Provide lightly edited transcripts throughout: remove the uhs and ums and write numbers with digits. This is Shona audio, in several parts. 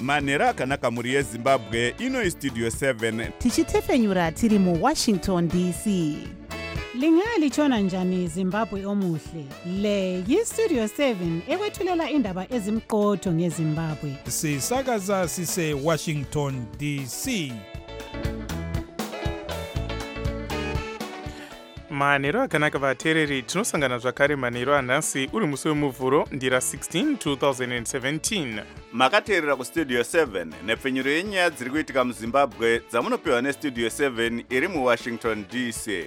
manhero akanaka mhuri yezimbabwe. Ino Studio 7 tichitefenyura tiri muWashington DC. Lingalitshona njani Zimbabwe omuhle? Le yiStudio 7 ekwethulela indaba ezimqotho ngeZimbabwe. Sisakaza sise Washington DC. Manhero akanaka vateereri, tinosangana zvakare manhero anhasi uri musi wemuvhuro ndira 16 2017. makateerera kuStudio 7 nepfenyuro yenyaya dziri kuitika muZimbabwe dzamunopiwa neStudio 7 iri muWashington DC.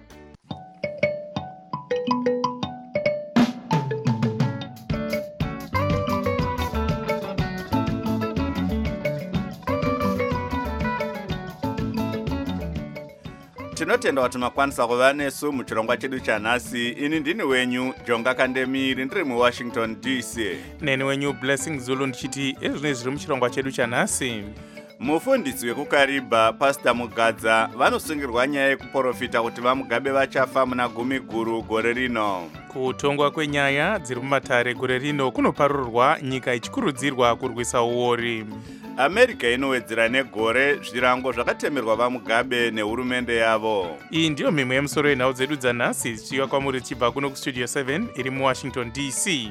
Tinotenda kuti makwanisa kuva nesu muchirongwa chedu chanhasi. Ini ndini wenyu Jonga Kandemiri ndiri muWashington DC. Neni wenyu Blessing Zulu ndichiti ezvino zviri muchirongwa chedu chanhasi. Mufundisi wekuKariba Pastor Mugadza vanosungirwa nyaya yekuprofita kuti vamugabe vachafa muna gumi guru gore rino. Kutongwa kwenyaya dziri mumatare gore rino kunoparurwa, nyika ichikurudzirwa kurwisa uori. America inowedzera negore zvirango zvakatemerwa vamugabe nehurumende yavo. Iyi ndiyo mimwe yemusoro yenhau dzedu dzanhasi zichiuya kwamuri tichibva kuno kuStudio 7 iri muWashington DC.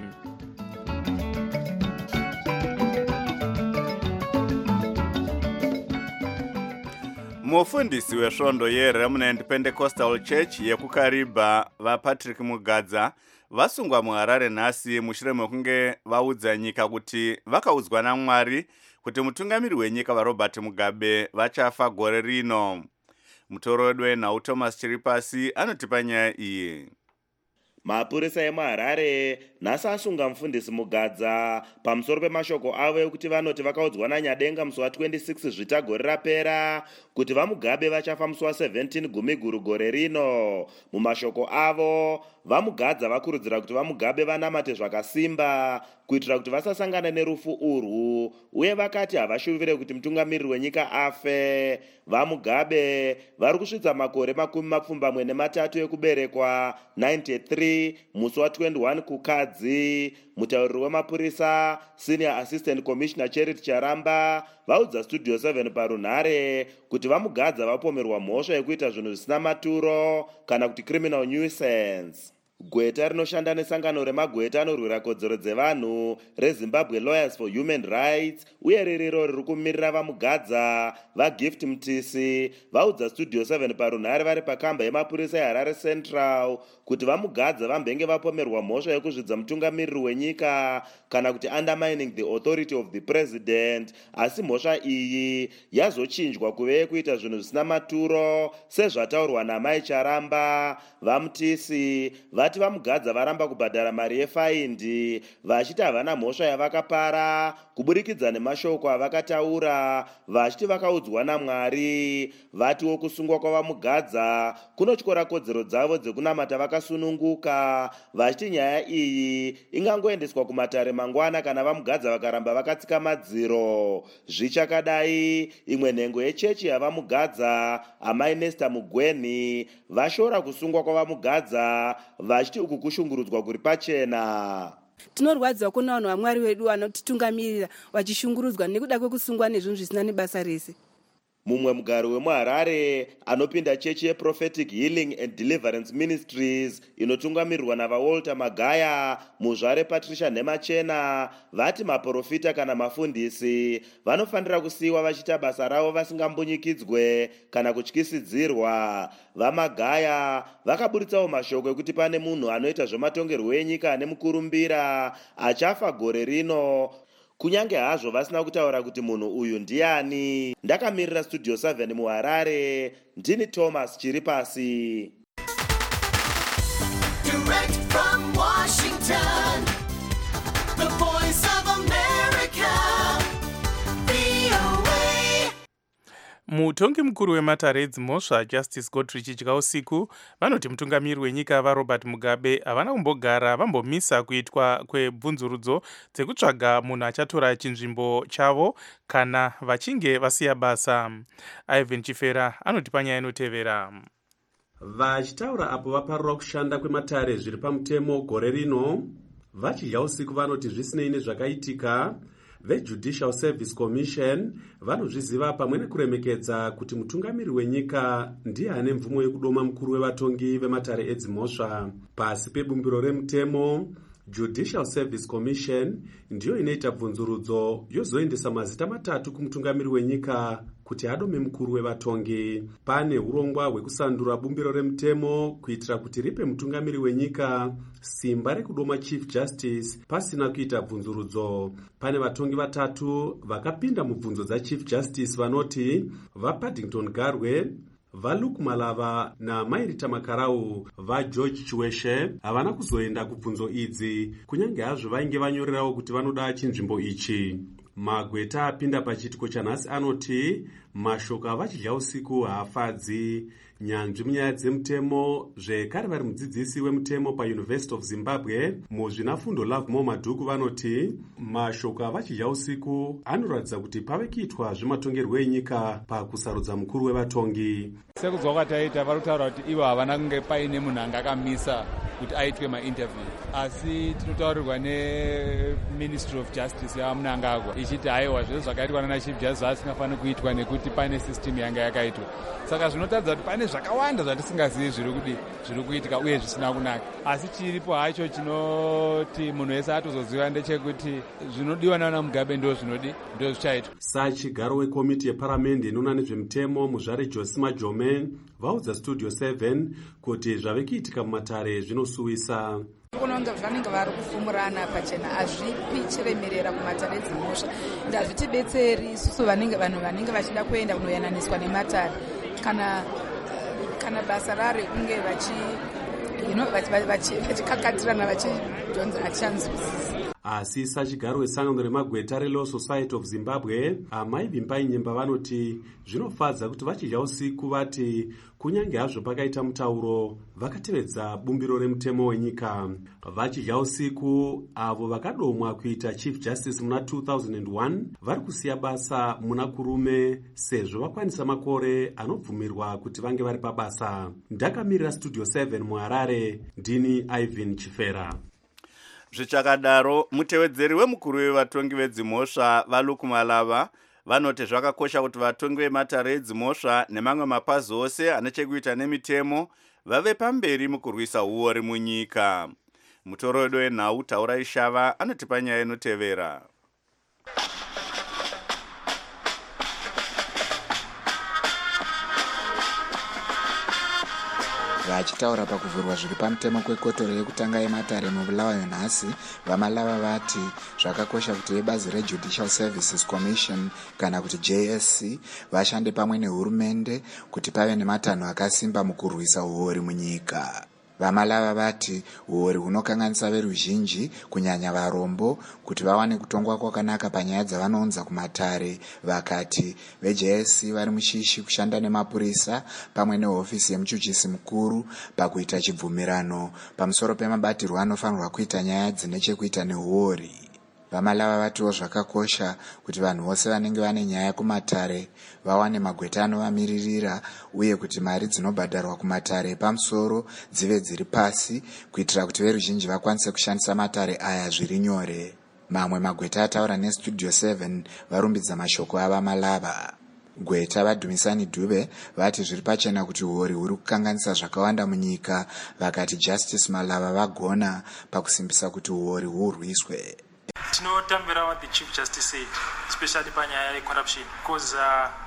Mufundisi wesvondo yeRemnant Pentecostal Church yekuKariba vaPatrick Mugadza vasungwa muHarare nhasi mushure mekunge vaudza nyika kuti vakaudzwa naMwari kuti mutungamiri wenyika vaRobert Mugabe vachafa gore rino. Mutoro wedu wenhau Thomas Chiripasi anotipa nyaya iyi. Mapurisa emuHarare nhasi asunga mufundisi Mugadza pamusoro pemashoko avo ekuti vanoti vakaudzwa naNyadenga musi wa26 Zvita gore rapera kuti vamugabe vachafa musi wa17 gumi guru gore rino. Mumashoko avo vamugadza vakurudzira kuti vamugabe vanamate zvakasimba kuitira kuti vasasangana nerufu urwu, uye vakati havashuvire kuti mutungamiriri wenyika afe. Vamugabe vari kusvitsa makore 23 ekuberekwa 93 musi wa21 kukadzi. Mutauriri wemapurisa Senior Assistant Commissioner Charity Charamba vaudza Studio 7 parunhare kuti vamugadza vapomerwa mhosva yekuita zvinhu zvisina maturo kana kuti criminal nuisance. Gweta rinoshanda nesangano remagweta anorwira kodzero dzevanhu reZimbabwe Lawyers for Human Rights uye ririro riri kumirira vamugadza vaGift Mtisi vaudza Studio 7 parunhare vari pakamba yemapurisa eHarare Central kuti vamugadza vambenge vapomerwa mhosva yekuzvidza mutungamiriri wenyika kana kuti undermining the authority of the president, asi mhosva iyi yazochinjwa kuve yekuita zvinhu zvisina maturo sezvataurwa naMai Charamba. VaMtisi vati vamugadza varamba kubhadhara mari yefaindi vachiti havana mhosva yavakapara kuburikidza nemashoko avakataura vachiti vakaudzwa naMwari. Vatiwo kusungwa kwavamugadza kunotyora kodzero dzavo dzekunamata vakasununguka vachiti nyaya iyi ingangoendeswa kumatare mangwana kana vamugadza vakaramba vakatsika madziro. Zvichakadai, imwe nhengo yechechi yavamugadza Amai Nesta Mugweni vashora kusungwa kwavamugadza vachiti uku kushungurudzwa kuri pachena. Tinorwadziwa kuna vanhu vaMwari wedu vanotitungamirira vachishungurudzwa nekuda kwekusungwa nezvinhu zvisina nebasa rese. Mumwe mugari wemuHarare anopinda chechi yeProphetic Healing and Deliverance Ministries inotungamirirwa navaWalter Magaya muzvare Patricia Nhemachena vati maprofita kana mafundisi vanofanira kusiyiwa vachiita basa ravo vasingambunyikidzwe kana kutyisidzirwa. VaMagaya vakaburitsawo mashoko ekuti pane munhu anoita zvematongerwo enyika ane mukurumbira achafa gore rino, kunyange hazvo vasina kutaura kuti munhu uyu ndiani. Ndakamirira Studio 7 muHarare, ndini Thomas Chiripasi. Direct from Washington, the voice of America, VOA. Mutongi mukuru wematare edzimhosva Justice Godfrey Chidya usiku vanoti mutungamiriri wenyika vaRobert Mugabe havana kumbogara vambomisa kuitwa kwebvunzurudzo dzekutsvaga munhu achatora chinzvimbo chavo kana vachinge vasiya basa. Ivan Chifera anotipa nyaya inotevera. Vachitaura apo vaparura kushanda kwematare zviri pamutemo gore rino, vachidya usiku vanoti zvisinei nezvakaitika, veJudicial Service Commission vanozviziva pamwe nekuremekedza kuti mutungamiri wenyika ndiye ane mvumo yekudoma mukuru wevatongi vematare edzimhosva. Pasi pebumbiro remutemo, Judicial Service Commission ndiyo inoita bvunzurudzo yozoendesa mazita matatu kumutungamiri wenyika kuti adome mukuru wevatongi. Pane urongwa hwekusandura bumbiro remutemo kuitira kuti ripe mutungamiri wenyika simba rekudoma Chief Justice pasina kuita bvunzurudzo. Pane vatongi vatatu vakapinda mubvunzo dzaChief Justice vanoti vaPaddington Garwe, vaLuke Malava naMairita Makarau. vaGeorge Chiweshe havana kuzoenda kubvunzo idzi kunyange hazvo vainge vanyorerawo kuti vanoda chinzvimbo ichi. Magweta apinda pachiitiko chanhasi anoti mashoko avachidya usiku haafadzi. Nyanzvi munyaya dzemutemo zvekare vari mudzidzisi wemutemo paUniversity of Zimbabwe muzvinafundo Lovemore Madhuku vanoti mashoko avachidya usiku anoratidza kuti pave kuitwa zvematongerwo enyika pakusarudza mukuru wevatongi. Sekuzwa kwataita vari kutaura kuti ivo havana kunge paine munhu anga akamisa kuti aitwe mainterview, asi tinotaurirwa neMinistry of Justice yamunangagwa ichiti haiwa zvese zvakaitwa nanaChief Justice zvisingafaniri kuitwa nekuti pane system yanga yakaitwa. Saka zvinotadza kuti pane zvakawanda zvatisingazivi zviri kuitika uye zvisina kunaka, asi chiripo hacho chinoti munhu wese atozoziva ndechekuti zvinodiwa nana Mugabe ndo zvichaitwa. Sachigaro wekomiti yeparamende inoona nezvemutemo muzvare Josi Majome vaudza Studio 7 kuti zvave kuitika mumatare zvinosuwisa. Kunonge vanenge vari kufumurana pachena hazvipi chiremerera kumatare edzimhosva, ende hazvitibetseri isusu vanhu vanenge vachida kuenda kunoyananiswa nematare kana basa rare kunge vachikakatirana vachidhonza vachanzwisisa. Asi sachigaro wesangano remagweta reLaw Society of Zimbabwe Amai Vimbai Nyemba vanoti zvinofadza kuti vachidya usiku vati kunyange hazvo pakaita mutauro vakatevedza bumbiro remutemo wenyika. Vachidya usiku avo vakadomwa kuita Chief Justice muna 2001 vari kusiya basa muna kurume sezvo vakwanisa makore anobvumirwa kuti vange vari pabasa. Ndakamirira Studio 7 muHarare, ndini Ivan Chifera. Zvichakadaro, mutevedzeri wemukuru wevatongi vedzimhosva vaLuke Malava vanoti zvakakosha kuti vatongi vematare edzimhosva nemamwe mapazi ose anechekuita nemitemo vave pamberi mukurwisa uori munyika. Mutorodo wenhau Taurai Shava anotipa nyaya inotevera. Vachitaura pakuvhurwa zviri pamutemo kwekotoro yekutanga yematare mubulawayo nhasi, vaMalava vati zvakakosha kuti vebazi reJudicial Services Commission kana kuti JSC vashande pamwe nehurumende kuti pave nematanho akasimba mukurwisa uori munyika. VaMalava vati uori hunokanganisa veruzhinji kunyanya varombo kuti vawane kutongwa kwakanaka panyaya dzavanounza kumatare. Vakati veJSC vari mushishi kushanda nemapurisa pamwe nehofisi yemuchuchisi mukuru pakuita chibvumirano pamusoro pemabatirwo anofanirwa kuita nyaya dzine chekuita neuori. VaMalava vatiwo zvakakosha kuti vanhu vose vanenge vane nyaya kumatare vawane magweta anovamiririra uye kuti mari dzinobhadharwa kumatare pamusoro dzive dziri pasi kuitira kuti veruzhinji vakwanise kushandisa matare aya zviri nyore. Mamwe magweta ataura neStudio 7 varumbidza mashoko avaMalava. Gweta vaDhumisani Dube vati zviri pachena kuti uori huri kukanganisa zvakawanda munyika, vakati Justice Malava vagona pakusimbisa kuti uori hurwiswe. Tinotambira what the Chief Justice said, especially panyaya corruption, because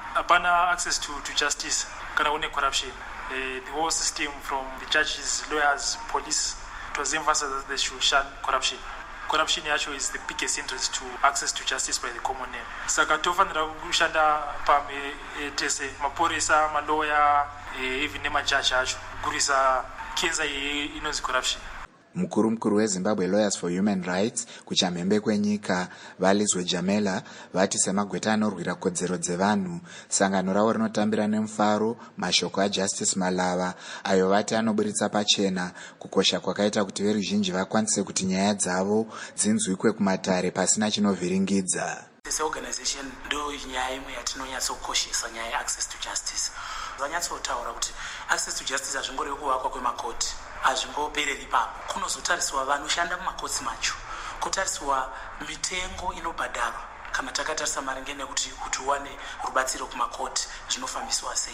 apana access to justice kana une corruption. The whole system from the judges, lawyers, police, it was emphasized that they should shun corruption. Corruption actually is the biggest interest to access to justice by the common name. Saka tofanira kushanda pame tese maporisa, malawyer, even nemajaji acho kurisa kenza inonzi corruption. Mukuru weZimbabwe Lawyers for Human Rights kuchamhembe kwenyika Valizwe Jamela vati semagweta anorwira kodzero dzevanhu, sangano ravo rinotambira nemufaro mashoko aJustice Malava ayo vati anoburitsa pachena kukosha kwakaita kuti veruzhinji vakwanise kuti nyaya dzavo dzinzwikwe kumatare pasina chinovhiringidza. This organization ndo nyaya imwe yatinonyatsokoshesa nyaya yeaccess to justice. Vanyatsotaura kuti access to justice hazvingori kuvakwa kwemakoti, hazvimbopereri ipapo. Kunozotariswa vanoshanda mumakotsi macho, kutariswa mitengo inobhadharwa kana takatarisa maringe nekuti kuti uwane rubatsiro kumakoti zvinofambiswa sei.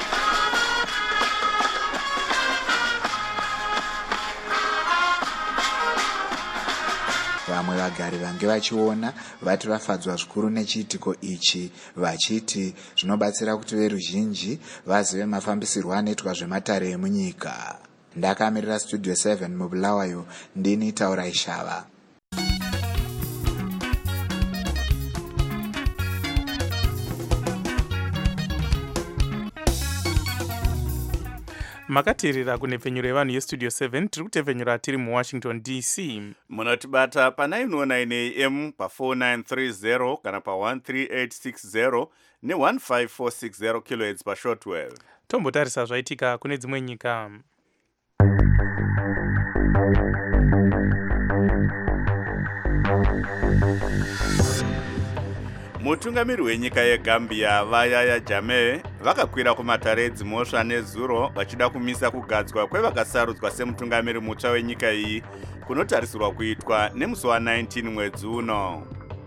vamwe vagari vange vachiona vati vafadzwa zvikuru nechiitiko ichi, vachiti zvinobatsira kuti veruzhinji vazive mafambisirwo anoitwa zvematare emunyika. Ndakamirira Studio 7 mubulawayo, ndini Taura Ishava. makateerera kunhepfenyuro yevanhu yestudio 7 tiri kutepfenyura tiri muwashington dc. munotibata pa919 AM pa4930 kana pa13860 ne15460 kHz pashortwave. tombotarisa zvaitika kune dzimwe nyika. mutungamiri wenyika yegambia vayaya Jammeh vakakwira kumatare edzimhosva nezuro vachida kumisa kugadzwa kwevakasarudzwa semutungamiri mutsva wenyika iyi kunotarisirwa kuitwa nemusi wa19 mwedzi uno.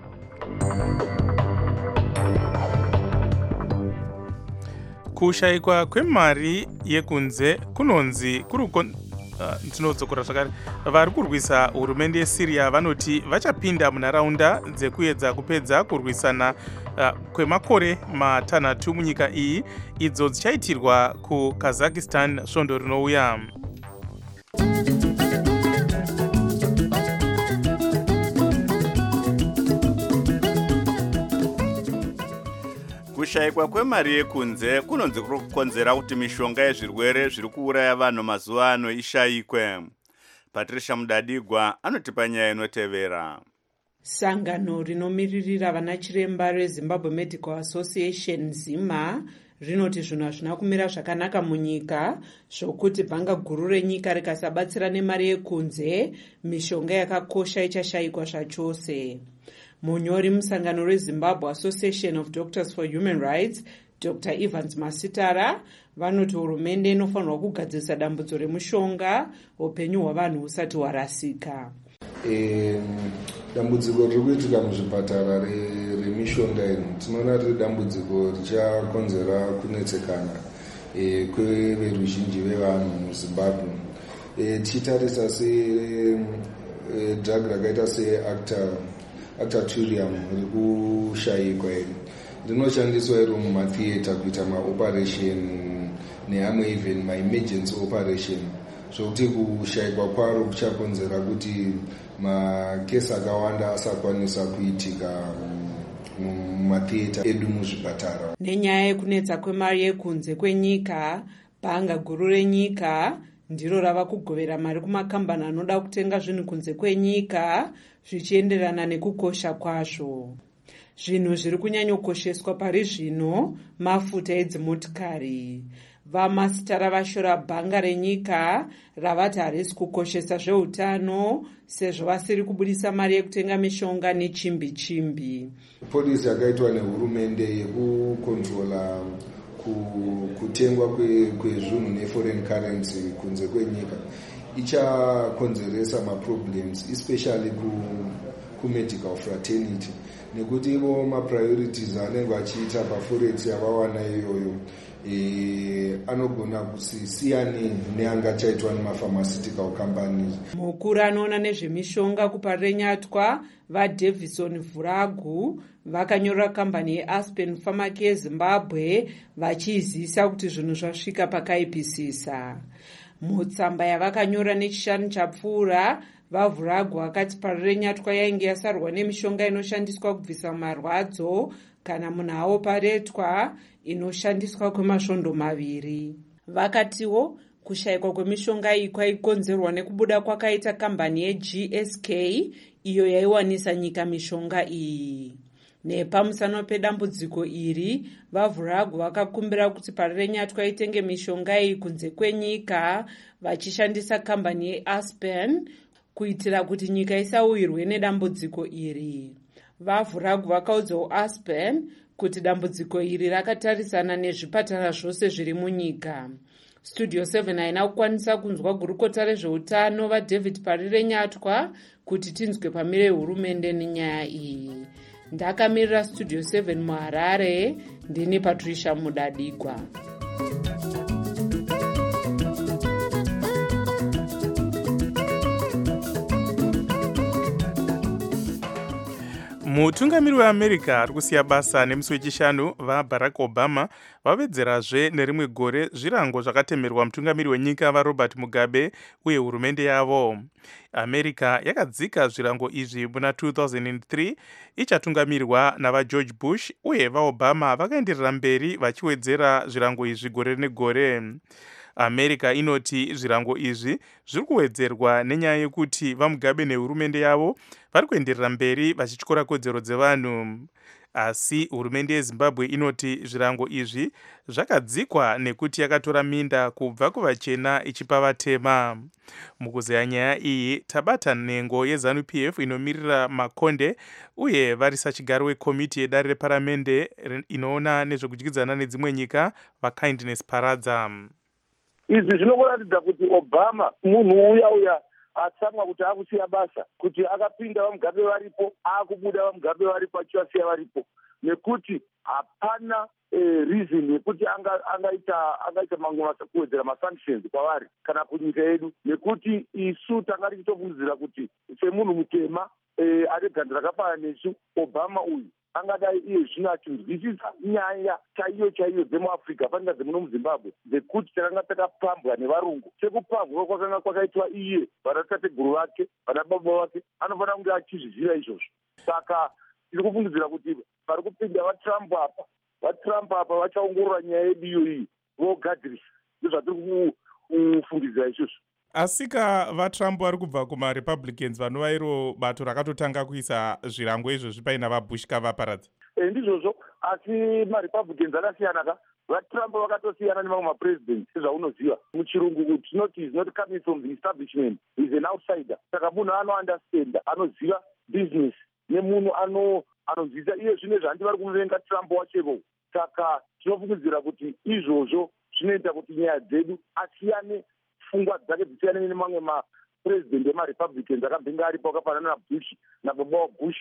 kushayikwa kwemari yekunze kunonzi tinodzokera zvakare. vari kurwisa hurumende yeSyria vanoti vachapinda munharaunda dzekuedza kupedza kurwisana kwemakore matanhatu munyika iyi, idzo dzichaitirwa kuKazakhstan svondo rinouya. kushayikwa kwemari yekunze kunonzi kukonzera kuti mishonga yezvirwere zviri kuuraya vanhu mazuva ano ishayikwe. Patricia Mudadigwa anotipa nyaya inotevera. Sangano rinomiririra vana chiremba reZimbabwe Medical Association ZIMA rinoti zvinhu hazvina kumira zvakanaka munyika, zvokuti bhanga guru renyika rikasabatsira nemari yekunze, mishonga yakakosha ichashayikwa zvachose. Munyori musangano reZimbabwe Association of Doctors for Human Rights, Dr. Evans Masitara, vanoti hurumende inofanirwa kugadzirisa dambudzo remushonga upenyu hwavanhu husati hwarasika. Dambudziko riri kuitika muzvipatara remishonga ino tinoona riri dambudziko richakonzera kunetsekana kweveruzhinji vevanhu muZimbabwe. Tichitarisa drug rakaita seactaturium riri kushayikwa iri rinoshandiswa iro mumatheatre kuita maoperation neamwe even maemergency operation, zvokuti kushayikwa kwaro kuchakonzera kuti makesi akawanda asakwanisa kuitika mumatheatre edu muzvipatara. Nenyaya yekunetsa kwemari yekunze kwenyika, bhanga guru renyika ndiro rava kugovera mari kumakambani anoda kutenga zvinhu kunze kwenyika zvichienderana nekukosha kwazvo. Zvinhu zviri kunyanyokosheswa pari zvino mafuta edzimotikari. Vamasitara vashora bhanga renyika ravati harisi kukoshesa zveutano sezvo vasiri kubudisa mari yekutenga mishonga nechimbi-chimbi. Polisi yakaitwa nehurumende yekukontrola kutengwa kwezvinhu neforeign currency kunze kwenyika ichakonzeresa maproblems especially kumedical fraternity, nekuti ivo mapriorities anenge vachiita paforex yavawana iyoyo anogona kusiyani neangachaitwa nemapharmaceutical companies. Mukuru anoona nezvemishonga kuparenyatwa vaDavison Vhuragu vakanyorera kambani yeAspen Pharmacare yeZimbabwe vachiizisa kuti zvinhu zvasvika pakaipisisa. Mutsamba yavakanyora nechishanu chapfuura, vaVhuragu vakati parenyatwa yainge yasarwa nemishonga inoshandiswa kubvisa marwadzo kana munhu aoparetwa inoshandiswa kwemasvondo maviri. Vakatiwo kushayikwa kwemishonga iyi kwaikonzerwa nekubuda kwakaita kambani yeGSK iyo yaiwanisa nyika mishonga iyi. Nepamusana pedambudziko iri, vaVhuragu vakakumbira kuti parenyatwa itenge mishonga iyi kunze kwenyika vachishandisa kambani yeAspen kuitira kuti nyika isawirwe nedambudziko iri. VaVhuragu vakaudzawo Aspen kuti dambudziko iri rakatarisana nezvipatara zvose zviri munyika. Studio 7 haina kukwanisa kunzwa gurukota rezveutano vaDavid Parirenyatwa kuti tinzwe pamire hurumende nenyaya iyi. ndakamirira studio 7 muharare ndini patricia mudadigwa. mutungamiri weamerica ari kusiya basa nemusi wechishanu vaBarack Obama vavedzerazve nerimwe gore zvirango zvakatemerwa mutungamiri wenyika vaRobert Mugabe uye hurumende yavo. America yakadzika zvirango izvi muna 2003 ichatungamirwa navaGeorge Bush uye vaObama vakaenderera mberi vachiwedzera zvirango izvi gore negore. America inoti zvirango izvi zviri kuwedzerwa nenyaya yekuti vaMugabe nehurumende yavo vari kuenderera mberi vachityora kodzero dzevanhu. Asi hurumende yeZimbabwe inoti zvirango izvi zvakadzikwa nekuti yakatora minda kubva kuvachena ichipa vatema. Mukuzeya nyaya iyi tabata nhengo yeZANU-PF inomirira makonde uye varisa chigaro wekomiti yedare reparamende inoona nezvekudyidzana nedzimwe nyika vaKindness Paradza. Izvi zvinokuratidza kuti Obama munhu uya atsamwa kuti akusiya basa, kuti akapinda vaMugabe varipo, akubuda vaMugabe varipo achivasiya varipo, nekuti hapana reason yekuti angaita mamwe kuwedzera masanctions kwavari kana kunyika yedu, nekuti isu tanga tichitofungidzira kuti semunhu mutema ane ganda rakafana nesu, Obama uyu angadai iye zvino achinzwisisa nyaya chaiyo dzemuAfrica paninga dzemuno muZimbabwe dzekuti takanga takapambwa nevarungu. Sekupambwa kwakanga kwakaitwa iye vanatateguru vake vanababa vake anofanira kunge achizviziva izvozvo. Saka tiri kufungidzira kuti pari kupinda vaTrump apa vachaongorora nyaya yedu iyoyi vogadzirisa. Ndozvatiri kufungidzira izvozvo. Asika vaTrump vari kubva kumaRepublicans vanova iro bato rakatotanga kuisa zvirango izvozvi paina vaBush kavaparadza. Ndizvozvo, asi maRepublicans akasiyana ka. VaTrump vakatosiyana nemamwe mapresident sezvaunoziva. Muchirungu kuti tinoti is not coming from the establishment, is an outsider. Saka munhu anounderstand, anoziva business, nemunhu anonzwisisa iye zvine zvandi vari kumuvenga Trump wachevo. Saka tinofungidzira kuti izvozvo zvinoita kuti nyaya dzedu asiyane pfungwa dzake dzisiyane nemamwe mapresident emaRepublicans akabhinga aripo akafanana naBush nababa waBush.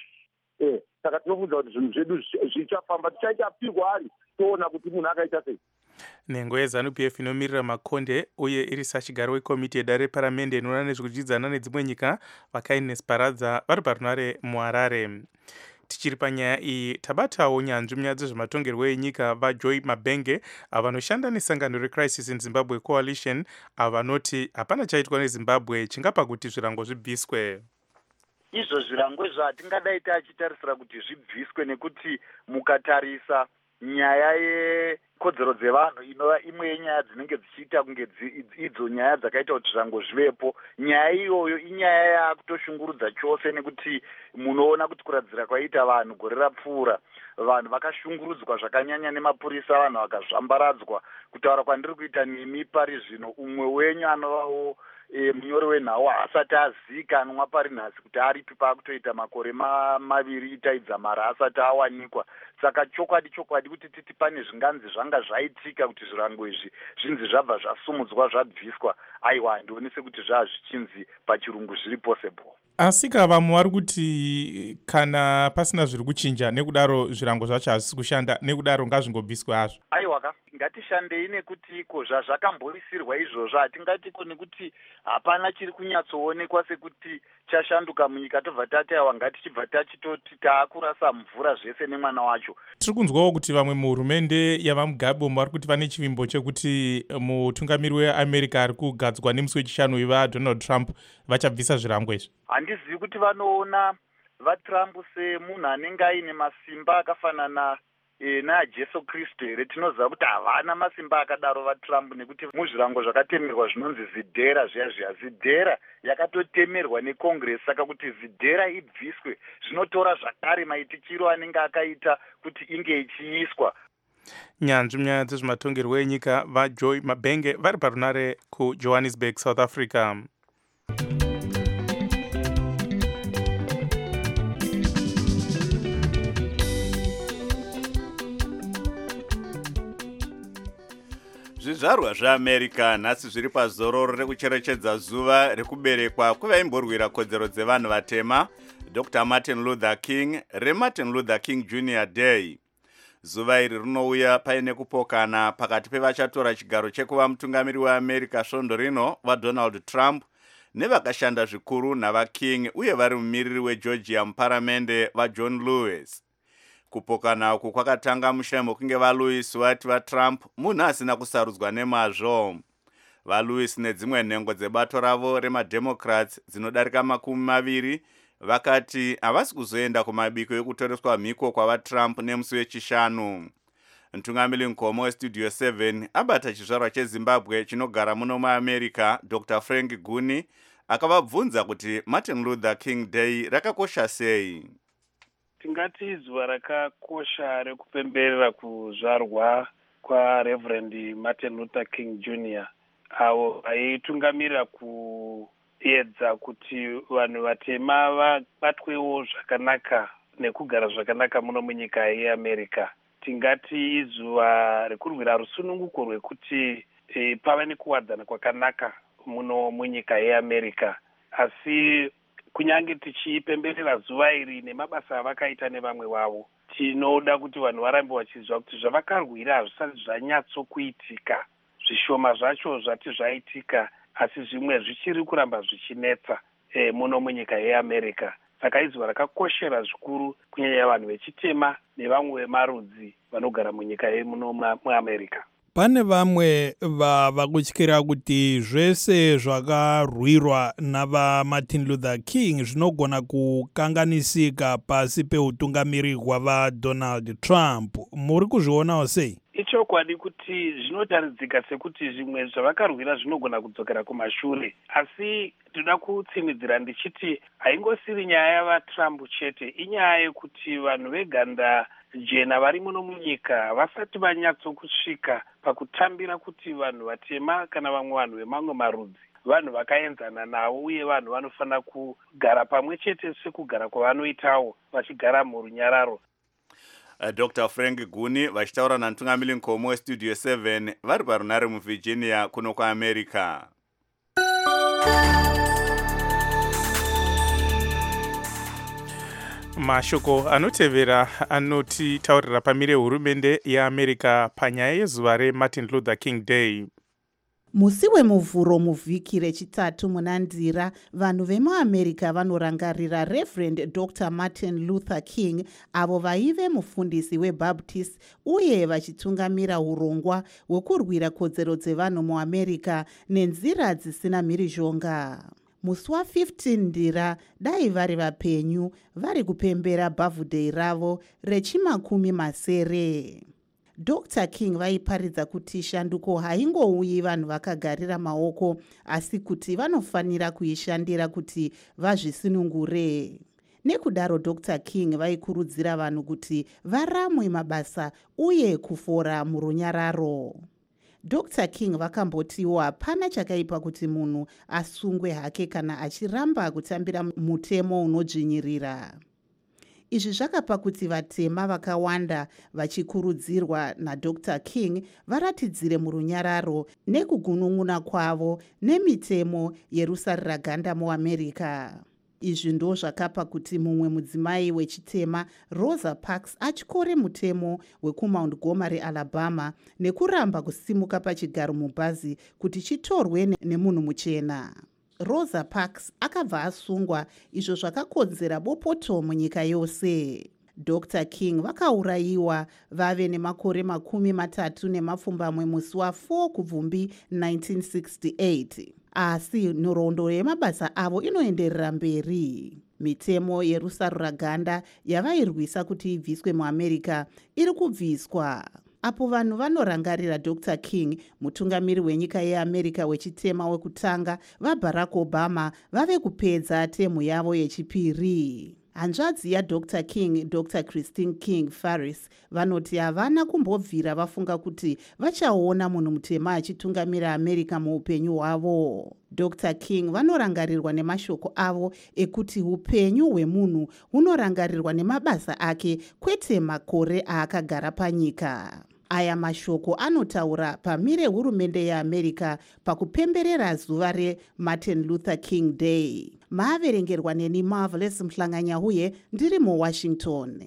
Saka tinofungidzira kuti zvinhu zvedu zvichafamba, tichaita pirwa ari toona kuti munhu akaita sei. Nhengo yeZANU-PF inomirira makonde uye iri sachigaro wekomiti yedare reparamende inoona nezvekudyidzana nedzimwe nyika vaKindness Paradza vari parunare muHarare. Tichiri panyaya iyi tabatawo nyanzvi munyaya dzezvematongerwo enyika vaJoy Mabenge avanoshanda nesangano reCrisis in Zimbabwe Coalition avanoti hapana chaitwa neZimbabwe chingapa kuti zvirango zvibviswe. Izvo zvirango izvo hatingadai tachitarisira kuti zvibviswe nekuti mukatarisa nyaya yekodzero dzevanhu inova imwe yenyaya dzinenge dzichiita kunge idzo nyaya dzakaita kuti zvirango zvivepo. Nyaya iyoyo inyaya yakutoshungurudza chose nekuti munoona kuti kuradzira kwaita vanhu gore rapfuura vanhu vakashungurudzwa zvakanyanya nemapurisa, vanhu vakazvambaradzwa. Kutaura kwandiri kuita nemi pari zvino umwe wenyu anovawo munyori wenhau haasati azikanwa pari nhasi kuti aripi paakutoita makore maviri itaidza mara asati awanikwa. Saka chokwadi kuti titi pane zvinganzi zvanga zvaitika kuti zvirango izvi zvinzi zvabva zvasumudzwa zvabviswa, aiwa handioni sekuti zvazvichinzi pachirungu zviri possible. Asika vamwe vari kuti kana pasina zviri kuchinja nekudaro zvirango zvacho hazvisi kushanda nekudaro ngazvingobviswe hazvo. Aiwaka, ngatishandei nekuti iko zvazvakamboisirwa izvozvo hatingatiko nekuti hapana chiri kunyatsoonekwa sekuti chashanduka munyika tobva tataiwa ngatichibva tachitoti taakurasa mvura zvese nemwana wacho. Tiri kunzwawo kuti vamwe muhurumende yavaMugabe vari kuti vane chivimbo chekuti mutungamiri weAmerica ari kugadzwa nemusi wechishanu wevaDonald Trump vachabvisa zvirango izvi. Handizivi kuti vanoona vaTrump semunhu anenge aine masimba akafanana naJesu Kristu here. Tinoziva kuti havana masimba akadaro vaTrump nekuti muzvirango zvakatemerwa zvinonzi zidhera zviya zidhera yakatotemerwa neCongress. Saka kuti zidhera ibviswe zvinotora zvakare maitikiro anenge akaita kuti inge ichiiswa. Nyanzvi munyaya dzezvematongerwo enyika vaJoy Mabenge vari parunare kuJohannesburg, South Africa. Zvizvarwa zveAmerica nhasi zviri pazororo rekucherechedza zuva rekuberekwa kwevaimborwira kodzero dzevanhu vatema. Dr. Martin Luther King reMartin Luther King Jr. Day. Zuva iri rinouya paine kupokana pakati pevachatora chigaro chekuva mutungamiri weAmerica svondo rino vaDonald Trump nevakashanda zvikuru navaKing uye vari mumiriri weGeorgia muparamende vaJohn Lewis. Kupokana uku kwakatanga mushure mekunge vaLewis vati vaTrump munhu asina kusarudzwa nemazvo. VaLewis nedzimwe nhengo dzebato ravo remademocrats dzinodarika 20 vakati havasi kuzoenda kumabiko ekutoreswa mhiko kwavaTrump nemusi wechishanu. Mutungamiri mukoma weStudio 7 abata chizvarwa cheZimbabwe chinogara muno muAmerica Dr. Frank Guni akavabvunza kuti Martin Luther King Day rakakosha sei. Tingati zuva rakakosha rekupemberera kuzvarwa kwaReverend Martin Luther King Jr. avo vaitungamirira kuedza kuti vanhu vatema vabatwewo zvakanaka nekugara zvakanaka muno munyika yeAmerica. Tingati izuva rekurwira rusununguko rwekuti pave nekuwadzana kwakanaka muno munyika yeAmerica. Asi kunyange tichipemberera zuva iri nemabasa avakaita nevamwe vavo, tinoda kuti vanhu varambe vachizwa kuti zvavakarwira hazvisati zvanyatsokuitika. Zvishoma zvacho zvati zvaitika, asi zvimwe zvichiri kuramba zvichinetsa muno munyika yeAmerica. Saka izuva rakakoshera zvikuru kunyanya vanhu vechitema nevamwe vemarudzi vanogara munyika yemuno muAmerica. Pane vamwe vakutyira kuti zvese zvakarwirwa navaMartin Luther King zvinogona kukanganisika pasi peutungamiri hwavaDonald Trump. Muri kuzvionawo sei? Ichokwadi kuti zvinotaridzika sekuti zvimwe zvavakarwira zvinogona kudzokera kumashure. Asi toda kutsinidzira ndichiti haingosiri nyaya yavaTrump chete, inyaya yekuti vanhu veganda jena vari muno munyika vasati vanyatsokusvika pakutambira kuti vanhu vatema kana vamwe vanhu vemamwe marudzi vanhu vakaenzana navo uye vanhu vanofanira kugara pamwe chete sekugara kwavanoitawo vachigara murunyararo. Dr. Frank Guni vachitaura namutungamiri mukoma weStudio 7 vari parunare muVirginia kuno kwaAmerica. Mashoko anotevera anotitaurira pamire hurumende yeAmerica panyaya yezuva reMartin Luther King Day. Musi wemuvhuro muvhiki rechitatu muna Ndira, vanhu vemuAmerica vanorangarira Reverend Dr. Martin Luther King, avo vaive mufundisi weBaptist uye vachitungamira urongwa hwekurwira kodzero dzevanhu muAmerica nenzira dzisina mhirizhonga. Musi wa15 Ndira, dai vari vapenyu, vari kupembera birthday ravo rechimakumi masere. Dr. King vaiparidza kuti shanduko haingouyi vanhu vakagarira maoko, asi kuti vanofanira kuishandira kuti vazvisunungure. Nekudaro Dr. King vaikurudzira vanhu kuti varamwe mabasa uye kufora murunyararo. Dr. King vakambotiwo hapana chakaipa kuti munhu asungwe hake kana achiramba kutambira mutemo unodzvinyirira. Izvi zvakapa kuti vatema vakawanda vachikurudzirwa naDr. King varatidzire murunyararo nekugunun'una kwavo nemitemo yerusaruraganda muAmerica. Izvi ndo zvakapa kuti mumwe mudzimai wechitema Rosa Parks atyore mutemo wekuMontgomery, Alabama nekuramba kusimuka pachigaro mubhazi kuti chitorwe nemunhu muchena. Rosa Parks akabva asungwa, izvo zvakakonzera bopoto munyika yose. Dr. King vakaurayiwa vave nemakore 34 musi wa4 kubvumbi 1968. Asi nhoroondo yemabasa avo inoenderera mberi. Mitemo yerusaruraganda yavairwisa kuti ibviswe muAmerica iri kubviswa. Apo vanhu vanorangarira Dr. King, mutungamiri wenyika yeAmerica wechitema wekutanga vaBarack Obama vave kupedza temu yavo yechipiri. Hanzvadzi yaDr. King, Dr. Christine King Farris, vanoti havana kumbobvira vafunga kuti vachaona munhu mutema achitungamira America muupenyu hwavo. Dr. King vanorangarirwa nemashoko avo ekuti upenyu hwemunhu hunorangarirwa nemabasa ake, kwete makore aakagara panyika. Aya mashoko anotaura pamire hurumende yeAmerica pakupemberera zuva reMartin Luther King Day. maaverengerwa neni Marvelous Mhlanganyahuye ndiri muWashington.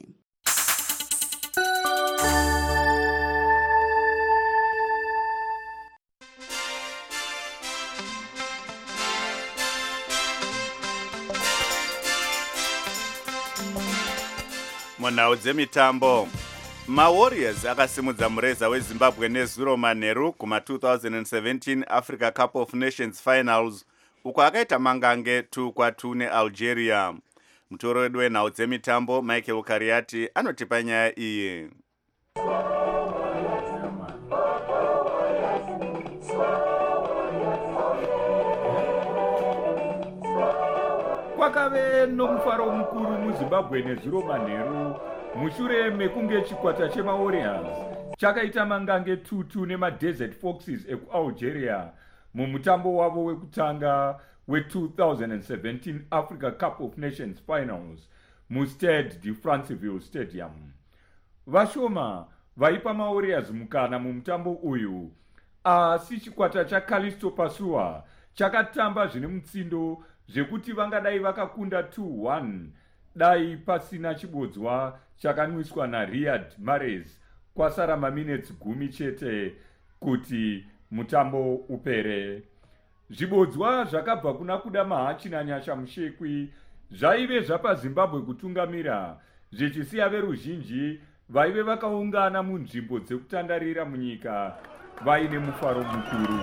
munhau dzemitambo, mawarriors akasimudza mureza wezimbabwe nezuro manheru kuma-2017 Africa Cup of Nations Finals uko akaita mangange 2-2 neAlgeria. Mutoro wedu wenhau dzemitambo Michael Kariati anotipa nyaya iyi. Kwakave nomufaro mukuru muZimbabwe nezuro manheru mushure mekunge chikwata chemawarriors chakaita mangange 2-2 nemaDesert Foxes ekuAlgeria mumutambo wavo wekutanga we-2017 Africa Cup of Nations Finals muStade de Franceville Stadium. Vashoma vaipa mawarriors mukana mumutambo uyu, asi chikwata chaCallisto Pasua chakatamba zvine mutsindo zvekuti vangadai vakakunda 2-1 dai pasina chibodzwa chakanwiswa naRiyad Mahrez kwasara maminitsi 10 chete kuti mutambo upere. Zvibodzwa zvakabva kuna kuda Mahachina Nyasha Mushekwi zvaive zvapa Zimbabwe kutungamira, zvichisiya veruzhinji vaive vakaungana munzvimbo dzekutandarira munyika vaine mufaro mukuru.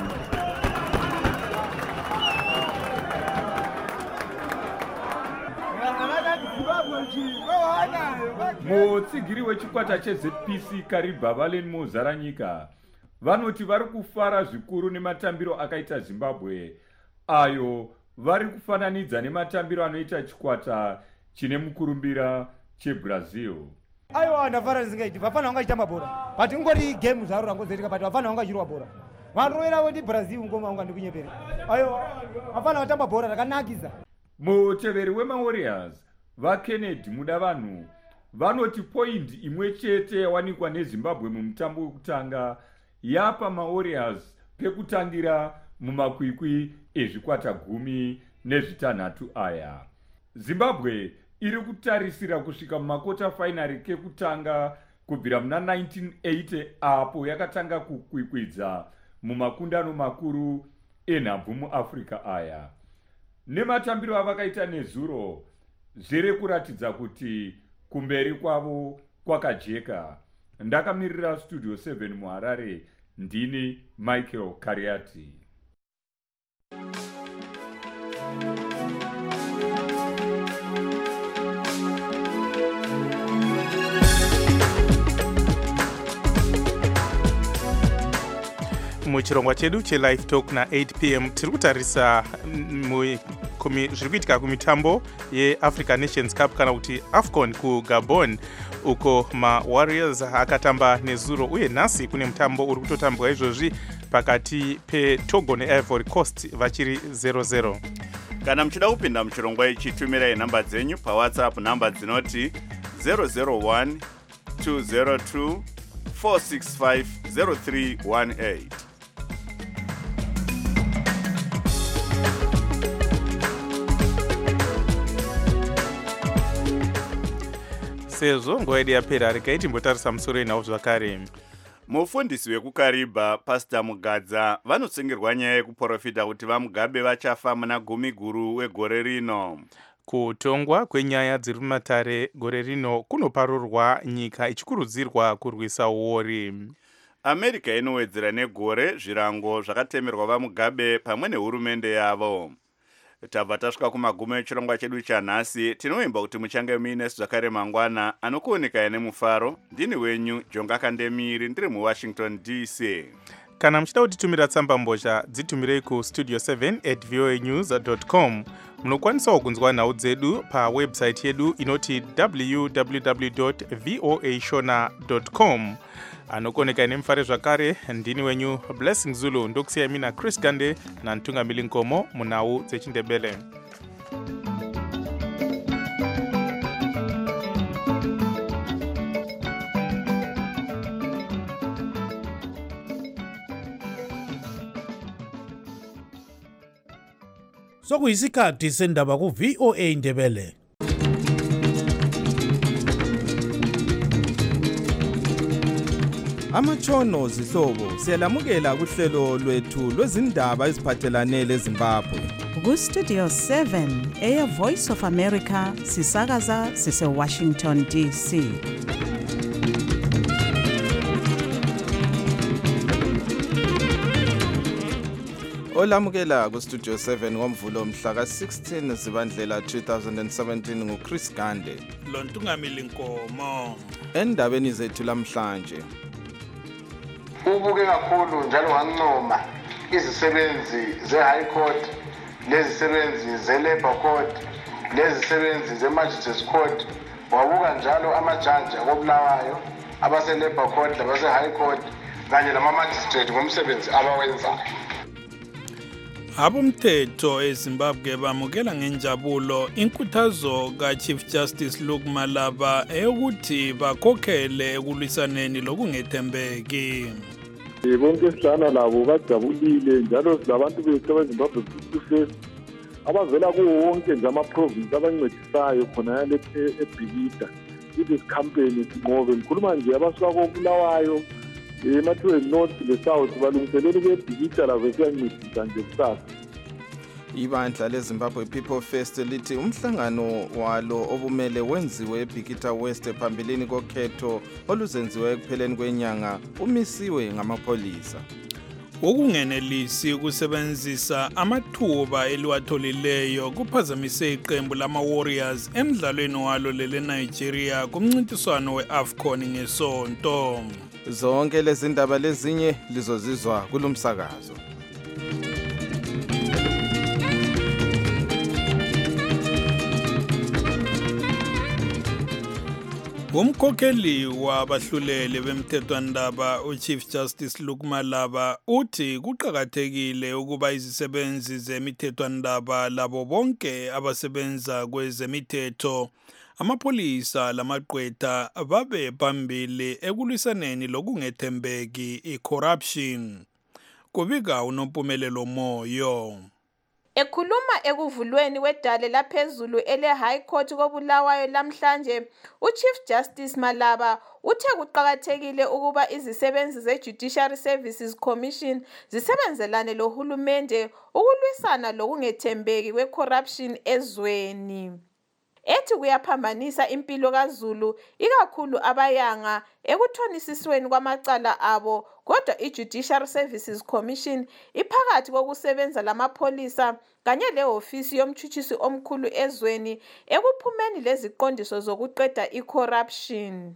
Mutsigiri wechikwata cheZPC Kariba Valen Mozaranyika vanoti vari kufara zvikuru nematambiro akaita Zimbabwe, ayo vari kufananidza nematambiro anoita chikwata chine mukurumbira cheBrazil. Aiwa ndafara ndisingaiti vafana vanga chitamba bhora but ingori game zvaro rangozoitika but vafana vanga chirwa bhora vanovera wendi Brazil ngoma vanga ndikunyepere aiwa vafana vatamba bhora rakanakisa. Muteveri wemawarriors vaKennedy Mudavanhu vanoti point imwe chete yawanikwa neZimbabwe mumutambo wekutanga yapa mawarriors pekutangira mumakwikwi ezvikwata 16 aya. Zimbabwe iri kutarisira kusvika mumakota finari kekutanga kubvira muna 1980 apo yakatanga kukwikwidza mumakundano makuru enhabvu muAfrica aya. Nematambiro avakaita nezuro zviri kuratidza kuti kumberi kwavo kwakajeka. Ndakamirira Studio 7 muHarare, ndini Michael Kariati. Muchirongwa chedu chelive talk na8 pm tiri kutarisa zviri kuitika kumitambo yeAfrica Nations Cup kana kuti AFCON kuGabon, uko maWarriors akatamba nezuro, uye nhasi kune mutambo uri kutotambwa izvozvi pakati peTogo neIvory Coast vachiri 0-0. Kana muchida kupinda muchirongwa ichi tumirai nhamba dzenyu paWhatsApp, nhamba dzinoti 001 202 465 0318. Sezvo nguva yedu yapera, regai timbotarisa musoro enhau zvakare. Mufundisi wekukariba Pastor Mugadza vanotsengerwa nyaya yekuprofita kuti vaMugabe vachafa muna gumi guru wegore rino. Kutongwa kwenyaya dziri mumatare gore rino kunoparurwa, nyika ichikurudzirwa kurwisa uori. America inowedzera negore zvirango zvakatemerwa vaMugabe pamwe nehurumende yavo. Tabva tasvika kumagumo echirongwa chedu chanhasi. Tinovimba kuti muchange muine zvakare mangwana anokuoneka nemufaro. Ndini wenyu Jonga Kandemiri, ndiri muWashington DC. Kana muchida kutitumira tsamba mbozha, dzitumirei ku studio7@voanews.com. Munokwanisawo kunzwa nhau dzedu pawebsite yedu inoti www.voashona.com. Anokoneka nemufare zvakare, ndini wenyu Blessing Zulu, ndokusiyai mina Chris Gande nantungamili Nkomo munhau dzechindebele. Sokuyisikhathi sendaba ku VOA Ndebele. Amatshono zihlobo siyalamukela kuhlelo lwethu lwezindaba eziphathelane leZimbabwe. Ku-Studio 7 Air Voice of America sisakaza sise-Washington DC. Olamukela ku-Studio 7 ngomvulo mhla ka-16 Zibandlela 2017 nguChris Gande. Lontungamili Nkomo. Endabeni zethu lamhlanje. Ubuke kakhulu njalo wancoma izisebenzi ze-High Court, lezisebenzi ze-Labour Court, lezisebenzi ze-Magistrates Court, wabuka njalo amajaji akobulawayo abase-Labour Court labase-High Court kanye nama-magistrate ngomsebenzi abawenzayo. Abomthetho eZimbabwe bamukela ngenjabulo inkuthazo kaChief Justice Luke Malaba eyokuthi bakhokhele ekulwisaneni lokungethembeki. Bonke sihlala labo bajabulile njalo silabantu bethu abeZimbabwe futhi abavela kuwo wonke nje ama-province abancedisayo khona yale eBhikita this campaign sinqobe. Ngikhuluma nje abasuka koBulawayo emathiwe north le-south balungiselela ukuyebhikita labo siyancedisa nje kusasa. Ibandla leZimbabwe People First lithi umhlangano walo obumele wenziwe eBhikita West phambilini kokhetho oluzenziwe ekupheleni kwenyanga umisiwe ngamapholisa. Ukungenelisi ukusebenzisa amathuba eliwatholileyo kuphazamise iqembu lama-Warriors emdlalweni walo lele-Nigeria kumncintiswano we-AFCON ngesonto. Zonke lezi ndaba lezinye lizozizwa kulomsakazo. Umkhokheli wabahluleli bemthethwandaba uChief Justice Luke Malaba uthi kuqhakathekile ukuba izisebenzi zemithethwandaba labo bonke abasebenza kwezemithetho amapolisa lamagqwetha babe phambili ekulwisaneni lokungethembeki i-corruption. Kubika uNompumelelo Moyo. Ekhuluma ekuvulweni wedale laphezulu ele-High Court koBulawayo lamhlanje, uChief Justice Malaba uthe kuqhakathekile ukuba izisebenzi ze-Judiciary Services Commission zisebenzelane lohulumende ukulwisana lokungethembeki kwe-corruption ezweni. Ethi kuyaphambanisa impilo kaZulu ikakhulu abayanga ekuthonisisweni kwamacala abo, kodwa i-Judiciary Services Commission iphakathi kokusebenza lamapholisa kanye lehhovisi yomtshutshisi omkhulu ezweni ekuphumeni leziqondiso zokuqeda i-corruption.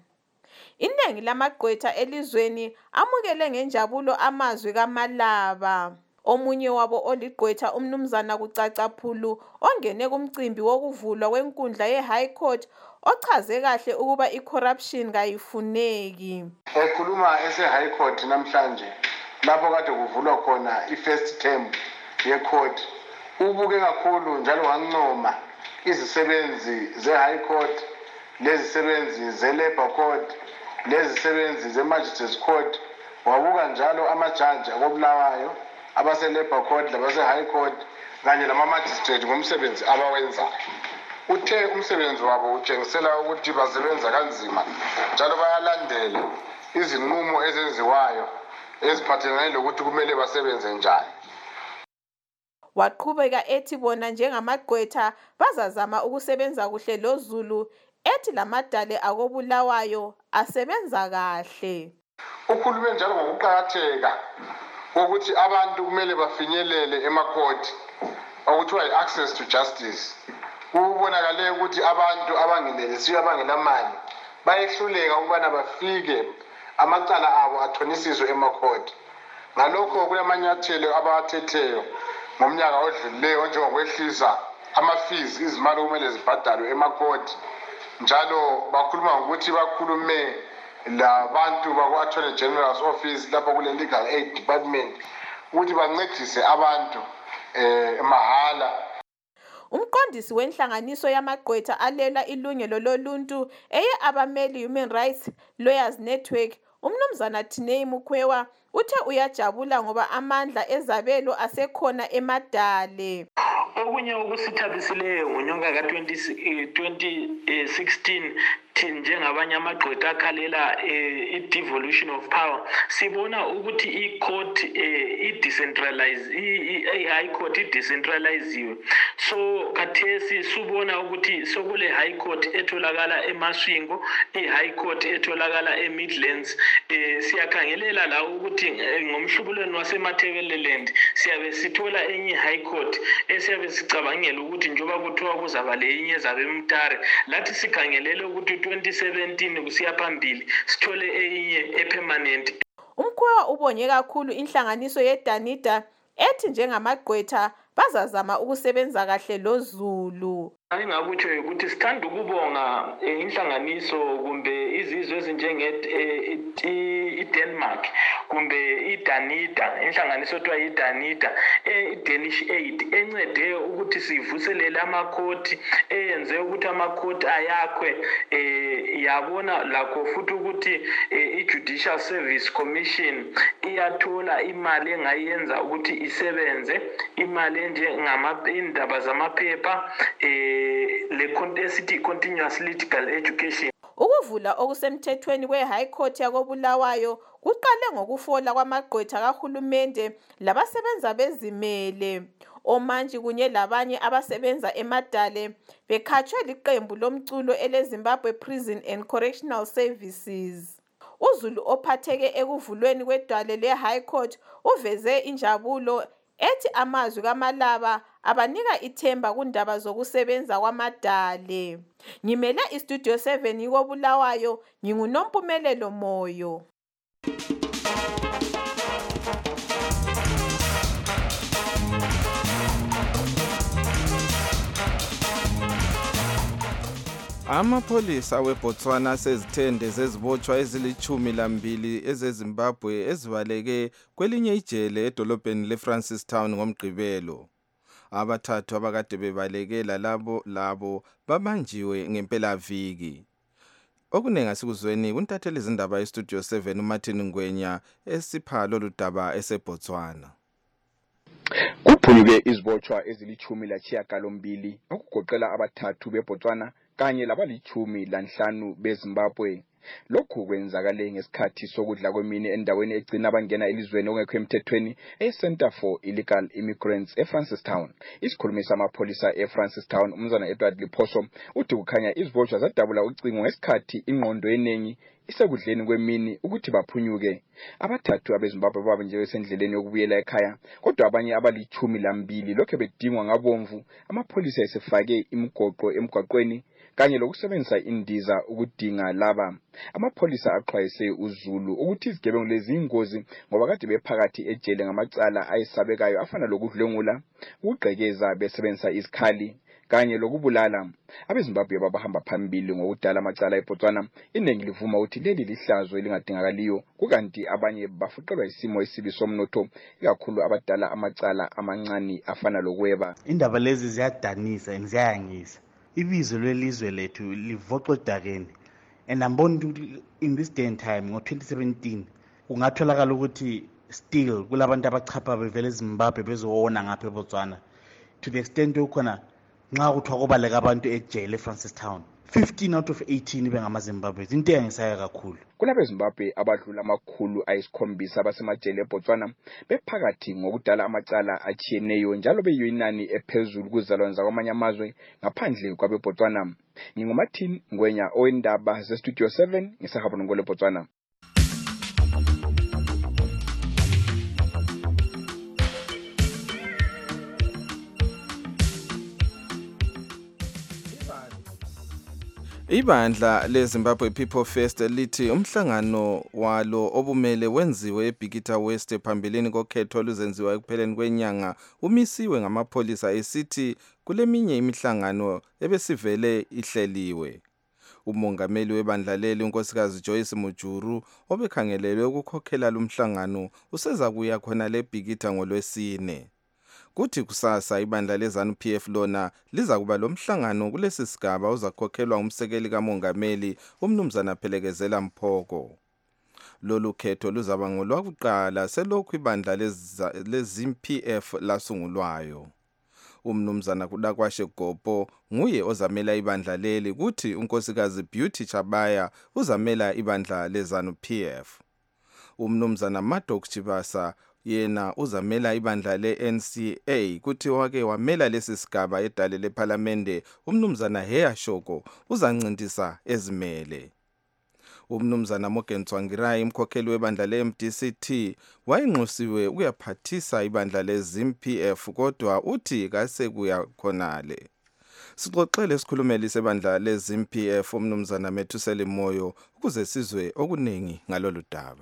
Iningi lamagqwetha elizweni amukele ngenjabulo amazwi kaMalaba. Omunye wabo oligqwetha umnumzana Kucacaphulu ongene kumcimbi wokuvulwa kwenkundla ye-High Court ochaze kahle ukuba i-corruption kayifuneki. Ekhuluma ese-High Court namhlanje lapho kade kuvulwa khona i-first term ye-court, ubuke kakhulu njalo wancoma izisebenzi ze-High Court, lezisebenzi ze-Labour Court, lezisebenzi ze-Magistrates Court, wabuka njalo amajaji akobulawayo abase-Labour Court labase-High Court kanye lama-magistrate ngomsebenzi abawenzayo. Uthe umsebenzi wabo utshengisela ukuthi basebenza kanzima njalo bayalandela izinqumo ezenziwayo eziphathelane lokuthi kumele basebenze njani. Waqhubeka ethi bona njengamagqwetha bazazama ukusebenza kuhle loZulu, ethi lamadale akobulawayo asebenza kahle. Ukhulume njalo ngokuqakatheka ukuthi abantu kumele bafinyelele emakhoti okuthiwa yi-access to justice. Kubonakale ukuthi abantu abangenelisiyo abangenamali bayehluleka ukubana bafike amacala abo athonisiswe emakhoti. Ngalokho kulamanyathelo abawathetheyo ngomnyaka odlulileyo njengokwehlisa ama-fees, izimali kumele zibhadalwe emakhoti. Njalo bakhuluma ngokuthi bakhulume labantu bakwa-Attorney General's Office lapho kule Legal Aid Department ukuthi bancedise abantu mahala. Umqondisi wenhlanganiso yamagqwetha alela ilungelo loluntu eye-Abameli Human Rights Lawyers Network, umnumzana Tinei Mukhwewa, uthe uyajabula ngoba amandla ezabelo asekhona emadale. okunye okusithabisileyo ngonyaka ka-2016 njengabanye amagqwetha akhalela i-devolution of power sibona ukuthi i-court i-high court i-decentraliziwe so khathesi subona ukuthi sokule high court etholakala eMasvingo i-high court etholakala eMidlands siyakhangelela la ukuthi ngomhlubulweni wasemathebeleland siyabe sithola enye high court esiyabe sicabangela ukuthi njoba kuthiwa kuzaba lenye ezabe eMtare lathi sikhangelele ukuthi 2017 kusiya phambili sithole enye epermanent. Umkhwewa ubonye kakhulu inhlanganiso yeDanida ethi njengamagqwetha bazazama ukusebenza kahle loZulu. Ngakutsho ukuthi sithanda ukubonga inhlanganiso kumbe izizwe ezinjenge-Denmark kumbe iDanida inhlanganiso ethiwa iDanida iDanish Aid encede ukuthi sivuselele amakhoti eyenze ukuthi amakhoti ayakhwe yabona lakho futhi ukuthi i-Judicial Service Commission iyathola imali engayenza ukuthi isebenze imali indaba zamaphepha le continuous legal education. Ukuvula okusemthethweni kwe-High Court yakoBulawayo kuqale ngokufola kwamagqwetha kahulumende labasebenza bezimele. Omantshi kunye labanye abasebenza eMadale bekhatshwe liqembu lomculo eleZimbabwe Prison and Correctional Services. uZulu ophatheke ekuvulweni kwedwale le-High Court uveze injabulo ethi amazwi kaMalaba abanika ithemba kundaba zokusebenza kwamadale. Ngimele iStudio 7 yikoBulawayo, nginguNompumelelo Moyo. Amapholisa weBotswana sezithende zezibotshwa ezili-12 ezeZimbabwe ezibaleke kwelinye ijele edolobheni leFrancistown ngomgqibelo. Abathathu abakade bebalekela labo babanjiwe ngempelaviki. Okunenga sikuzweni kuntatheli izindaba eStudio 7 uMartin Ngwenya esipha lolu daba eseBotswana. Kuphunyuke izibotshwa ezili-12 okugoqela abathathu beBotswana kanye labali-15 beZimbabwe. Lokhu kwenzakale ngesikhathi sokudla kwemini endaweni egcina abangena elizweni ongekho emthethweni eCenter for Illegal Immigrants eFrancistown. Isikhulumi samapholisa eFrancistown umnumzana Edward Liphoso uthi kukhanya izibotshwa zadabula ucingo ngesikhathi ingqondo eningi isekudleni kwemini ukuthi baphunyuke. Abathathu abeZimbabwe baba nje besendleleni yokubuyela ekhaya, kodwa abanye abali-12 lokho bedingwa ngabomvu. Amapholisa esefake imigoqo emgwaqweni kanye lokusebenzisa indiza ukudinga laba. Amapholisa axwayise uZulu ukuthi izigebengu lezi ingozi ngoba kade bephakathi ejele ngamacala ayesabekayo afana lokudlwengula, ukugqekeza besebenzisa izikhali kanye lokubulala. AbeZimbabwe babahamba phambili ngokudala amacala eBotswana. Iningi livuma ukuthi leli lihlazo elingadingakaliyo, kukanti abanye bafuqelwa isimo esibi somnotho, ikakhulu abadala amacala amancane afana lokweba. Indaba lezi ziyadanisa ziyayangisa. Ibizo lelizwe lethu livoxwe edakeni, and ambona in this day and time ngo-2017 kungatholakala ukuthi still kulabantu abachapha bevela eZimbabwe bezowona ngapha eBotswana, to the extent yokukhona nxa kuthiwa kubaleka abantu ejele eFrancistown 15 out of 18 bengamaZimbabwe. Into engisayo kakhulu. KunabeZimbabwe abadlula 700 abasemajele eBotswana bephakathi ngokudala amacala achiyeneyo njalo beyinani ephezulu kuzalwane kwamanye amazwe ngaphandle kwabeBotswana. NginguMartin Ngwenya owendaba zeStudio 7 ngisahamba ngole Botswana. Ibandla leZimbabwe People First lithi umhlangano walo obumele wenziwe eBikita West phambilini kokhetho oluzenziwa ekupheleni kwenyanga umisiwe ngamapholisa esithi kuleminye imihlangano ebesivele ihleliwe. Umongameli webandla leli unkosikazi Joyce Mujuru obekhangelelwe ukukhokhela lumhlangano useza kuya khona leBikita ngoLwesine. Kuthi kusasa ibandla leZANU-PF lona liza kuba lomhlangano kulesi sigaba uzakhokhelwa umsekeli kamongameli umnumzana Phelekezela Mphoko. Lolu khetho luzaba ngolwakuqala selokhu ibandla leZIM-PF lasungulwayo. Umnumzana Kudakwashe Gopo nguye ozamela ibandla leli kuthi unkosikazi Beauty Chabaya uzamela ibandla lezanu PF. Umnumzana Madok Chibasa yena uzamela ibandla le-NCA kuthi wake wamela lesi sigaba edale lePhalamende umnumzana Heya Shoko uzancintisa ezimele. Umnumzana Morgan Tsvangirai umkhokheli webandla le-MDCT wayenxusiwe ukuyaphathisa ibandla le-ZIM-PF kodwa uthi kase kuya khonale. Sixoxele isikhulumeli sebandla le-ZIM-PF umnumzana Methuseli Moyo ukuze sizwe okuningi ngalolu daba.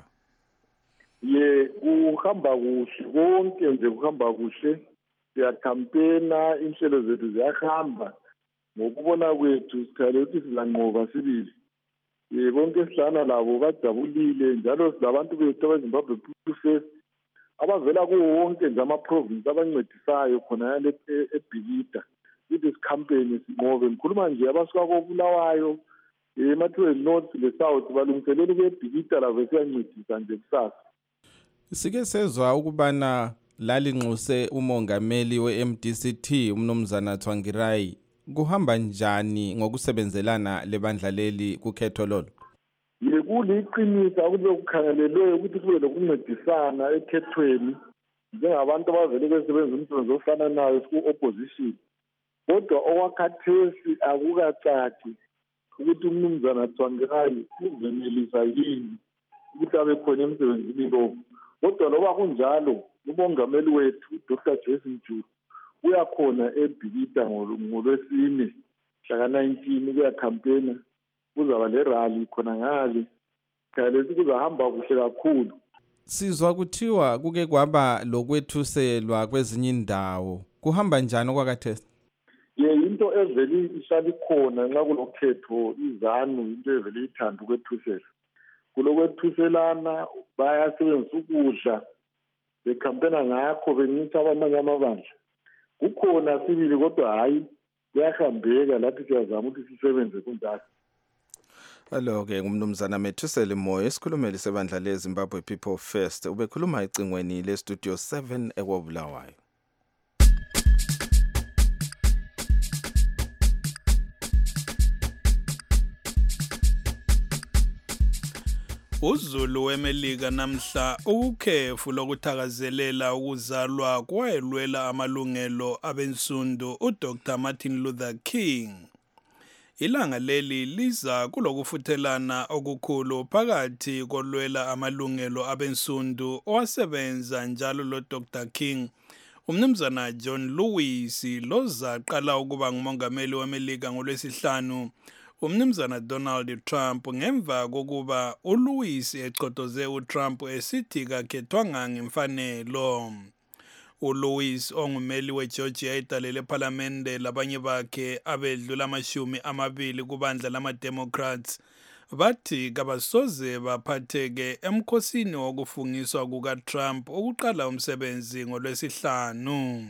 Kuhamba kuhle konke nje kuhamba kuhle, siyakhampena, inhlelo zethu ziyahamba ngokubona kwethu sikhale ukuthi sizanqoba sibili. Konke sihlana labo bajabulile njalo silabantu bethu abeZimbabwe People First abavela kuwo wonke nje ama-province abancedisayo khona yale eBhikita ukuthi sikhampeni sinqobe. Ngikhuluma nje abasuka koBulawayo, eMathweni North le-South balungiselela ukuyeBhikita labo siyancedisa nje kusasa. Sike sezwa ukubana lalinxuse umongameli we-MDCT umnumzana Tsvangirai. Kuhamba njani ngokusebenzelana lebandla leli kukhetho lolo? Kuliqiniso ukuthi bekukhangelelwe ukuthi kube lokuncedisana ekhethweni njengabantu abavele besebenza umsebenzi ofana nayo ku-opposition. Kodwa okwakhathesi akukacaci ukuthi umnumzana Tsvangirai uzenelisa yini ukuthi abe khona emsebenzini lo. Kodwa loba kunjalo umongameli wethu Dr. Jason Mjulu uyakhona eBhikita ngolwesine mhla ka-19 kuyakhampena, kuzaba le-rally khona ngale. Khalesi kuzahamba kuhle kakhulu. Sizwa kuthiwa kuke kwaba lokwethuselwa kwezinye indawo. Kuhamba njani okwakhathesi? Into evele ihlala ikhona nxa kulokhetho izanu, into evele ithanda ukwethusela. Kulokwethuselana, bayasebenzisa ukudla bekhampena ngakho bencitha abamanye amabandla. Kukhona sibili kodwa hayi kuyahambeka, lathi siyazama ukuthi sisebenze kunjalo. Alo-ke ngumnumzana Methuseli Moyo isikhulumeli sebandla le-Zimbabwe People First ubekhuluma ecingweni le-Studio 7 eKobulawayo. uZulu weMelika namhla ukukhefu lokuthakazelela ukuzalwa kwayelwela amalungelo abensundu uDr. Martin Luther King. Ilanga leli liza kulokufuthelana okukhulu phakathi kolwela amalungelo abensundu owasebenza njalo loDr. King, umnumzana John Lewis lozaqala ukuba ngumongameli weMelika ngolwesihlanu, umnumzana Donald Trump ngemva kokuba uLewis echotoze uTrump esithi kakhethwanga ngemfanelo. uLewis ongumeli weGeorgia edale lePhalamende labanye bakhe abedlula 20 kubandla lama-Democrats bathi kabasoze baphatheke emkhosini wokufungiswa kukaTrump ukuqala umsebenzi ngolwesihlanu.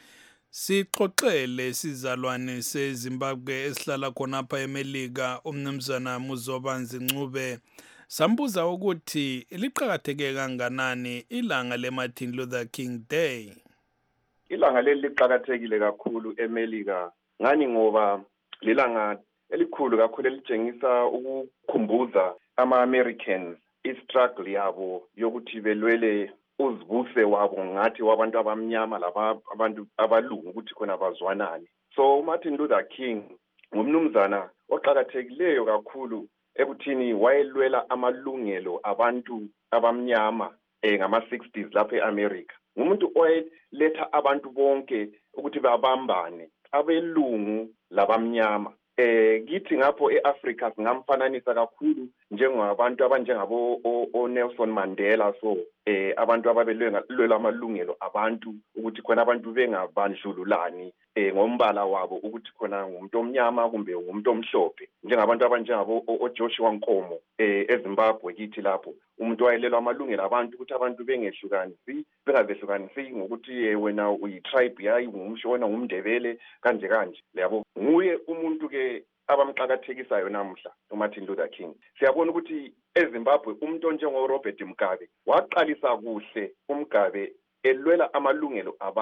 Sixoxele sizalwane seZimbabwe esihlala khonapha eMelika umnumzana Muzobanzi Ncube sambuza ukuthi liqhakatheke kanganani ilanga leMartin Luther King Day. Ilanga leli liqhakathekile kakhulu eMelika ngani ngoba lilanga elikhulu kakhulu elitshengisa ukukhumbuza ama-Americans i-struggle yabo yokuthi belwele uzibuse wabo ngathi wabantu abamnyama labantu abalungu ukuthi khona bazwanane. So Martin Luther King ngumnumzana oqhakathekileyo kakhulu ekuthini wayelwela amalungelo abantu abamnyama ngama-60s lapha eAmerica. Ngumuntu owayeletha abantu bonke ukuthi babambane, abelungu labamnyama. Kithi ngapho eAfrica singamfananisa kakhulu njengabantu abanjengabo Nelson Mandela, so abantu ababelwela amalungelo abantu ukuthi khona abantu bengabandlululani ngombala wabo ukuthi khona ngumuntu omnyama kumbe ngumuntu omhlophe, njengabantu abanjengabo Joshua Nkomo eZimbabwe kithi lapho umuntu wayelelwa amalungelo abantu ukuthi abantu bengazehlukanisi ngokuthi wena uyi-tribe yayi wena ngumndebele kanje yabo. Nguye umuntu ke abamqhakathekisayo namhla uMartin Luther King. Siyabona ukuthi eZimbabwe umuntu onjengoRobert Mugabe waqalisa kuhle uMugabe elwela amalungelo abantu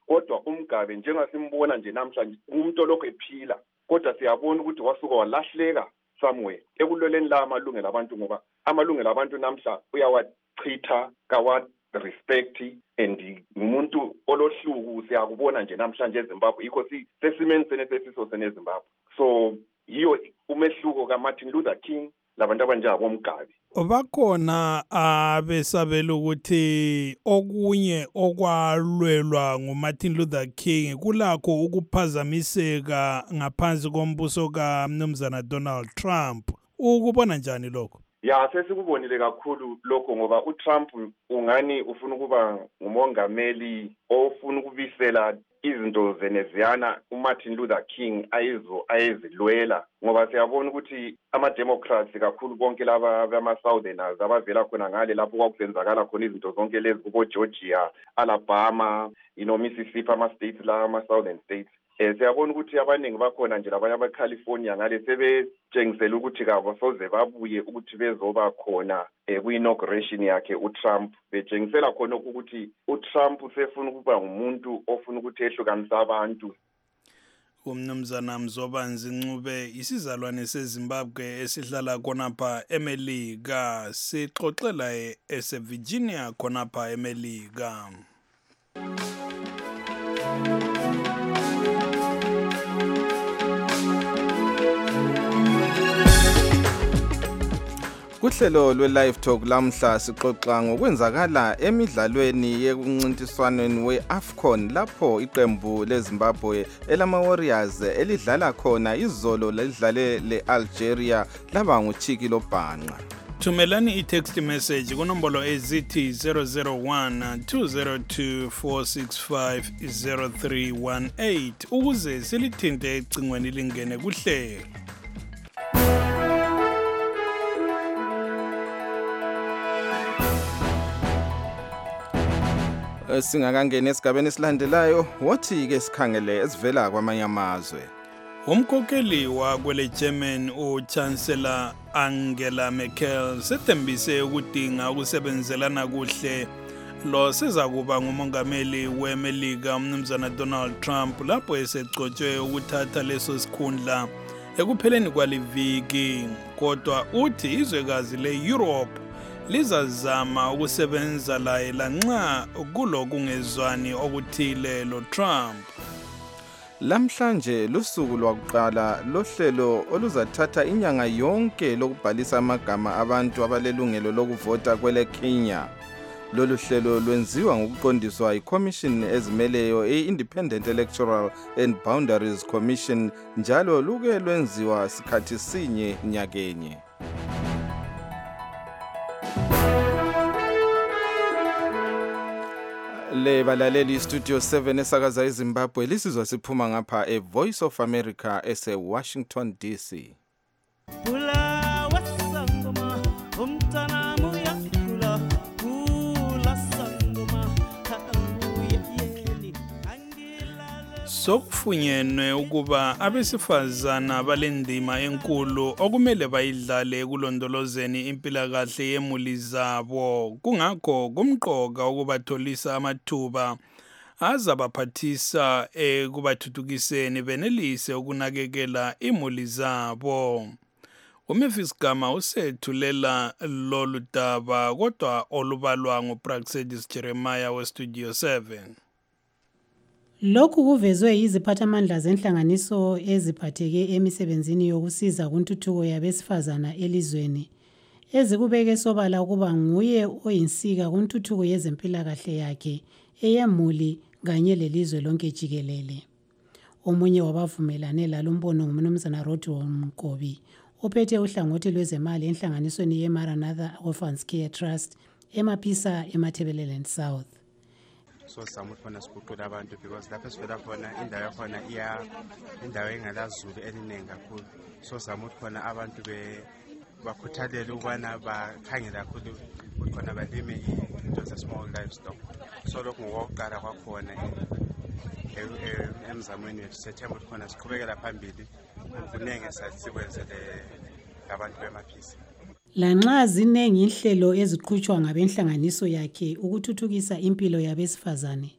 kodwa uMgabe njengasimbona nje namhlanje umuntu olokhu ephila, kodwa siyabona ukuthi wasuka walahleka somewhere ekuloleni la amalungelo abantu, ngoba amalungelo abantu namhla uyawachitha kawa respect and umuntu olohluku siyakubona nje namhlanje eZimbabwe ikho sesimeni senesiso seneZimbabwe. So yiyo umehluko kaMartin Luther King labantu abanjabo uMgabe. Bakhona abesabela ukuthi okunye okwalwelwa nguMartin Luther King kulakho ukuphazamiseka ngaphansi kombuso kaMnumzana Donald Trump. Ukubona njani lokho? Ya, sesikubonile kakhulu lokho, ngoba uTrump ungani ufuna ukuba ngumongameli ofuna ukubisela izinto zeneziyana uMartin Luther King ayezilwela, ngoba siyabona ukuthi ama-Democrats kakhulu bonke laba bama-Southerners abavela khona ngale lapho kwakusenzakala khona izinto zonke lezi kubo Georgia, Alabama, Mississippi, ama-states la ama-Southern states. Siyabona ukuthi abaningi bakhona nje labanye abe-California ngale sebetshengisela ukuthi kabo soze babuye ukuthi bezoba khona kwi-inauguration yakhe uTrump. Betshengisela khona ukuthi uTrump usefuna ukuba ngumuntu ofuna ukuthi ehlukanisa abantu. Umnumzana Mzobanzi Ncube isizalwane seZimbabwe esihlala khonapha eMelika, sixoxela eseVirginia khonapha eMelika. Kuhlelo lwe-Live Talk lamhla sixoxa ngokwenzakala emidlalweni yekuncintiswaneni we-AFCON lapho iqembu leZimbabwe elama-Warriors elidlala khona izolo lidlale le-Algeria laba nguchiki lobhanqa. Thumelani i-text message kunombolo ezithi 001-202-465-0318 ukuze silithinte ecingweni lingene kuhlelo. Singakangena esigabeni esilandelayo, wothi-ke sikhangele esivela kwamanye amazwe. Umkhokheli wakwele German uChancellor Angela Merkel sethembise ukudinga ukusebenzelana kuhle lo sizakuba ngumongameli weMelika umnumzana Donald Trump lapho esegcotshwe ukuthatha leso sikhundla ekupheleni kwaliviki, kodwa uthi izwekazi le-Europe lizazama ukusebenza laye lanxa kulokungezwani okuthile lo Trump. Lamhlanje lusuku lwakuqala lohlelo oluzathatha inyanga yonke lokubhalisa amagama abantu abalelungelo lokuvota kwele Kenya. Lolu hlelo lwenziwa ngokuqondiswa iCommission ezimeleyo e-Independent Electoral and Boundaries Commission njalo luke lwenziwa sikhathi sinye nyakenye. Le balaleli Studio 7 esakaza eZimbabwe lisizwa siphuma ngapha eVoice of America ese-Washington DC. Sokufunyenwe ukuba abesifazana balendima enkulu okumele bayidlale ekulondolozeni impilakahle yemuli zabo, kungakho kumqoka ukubatholisa amathuba azabaphathisa ekubathuthukiseni benelise ukunakekela imuli zabo. uMemphis Gama usethulela lolu daba kodwa olubalwa nguPraxedis Jeremiah weStudio 7. Lokhu kuvezwe yiziphathamandla zenhlanganiso eziphatheke emisebenzini yokusiza kuntuthuko yabesifazana elizweni ezikubeke sobala ukuba nguye oyinsika kuntuthuko yezempilakahle yakhe eyemuli kanye lelizwe lonke jikelele. Omunye wabavumelane lalombono ngumnumzana Rodwell Mkobi ophethe uhlangothi lwezemali enhlanganisweni yeMaranatha Orphans Care Trust eMaphisa eMathebeleland South. So some khona siguqula abantu because lapho sivela khona indawo yakhona indawo engalazulu eliningi kakhulu, so some khona abantu bakhuthalela ukubana bakhangela kakhulu khona balime into ze-small livestock. So lokhu ngokuqala kwakhona emzamweni wethu sethemba ukuthi khona siqhubekela phambili kuningi sikwenzele abantu bemaphisa. Lanxa zinengi inhlelo eziqhutshwa ngabenhlanganiso yakhe ukuthuthukisa impilo yabesifazane,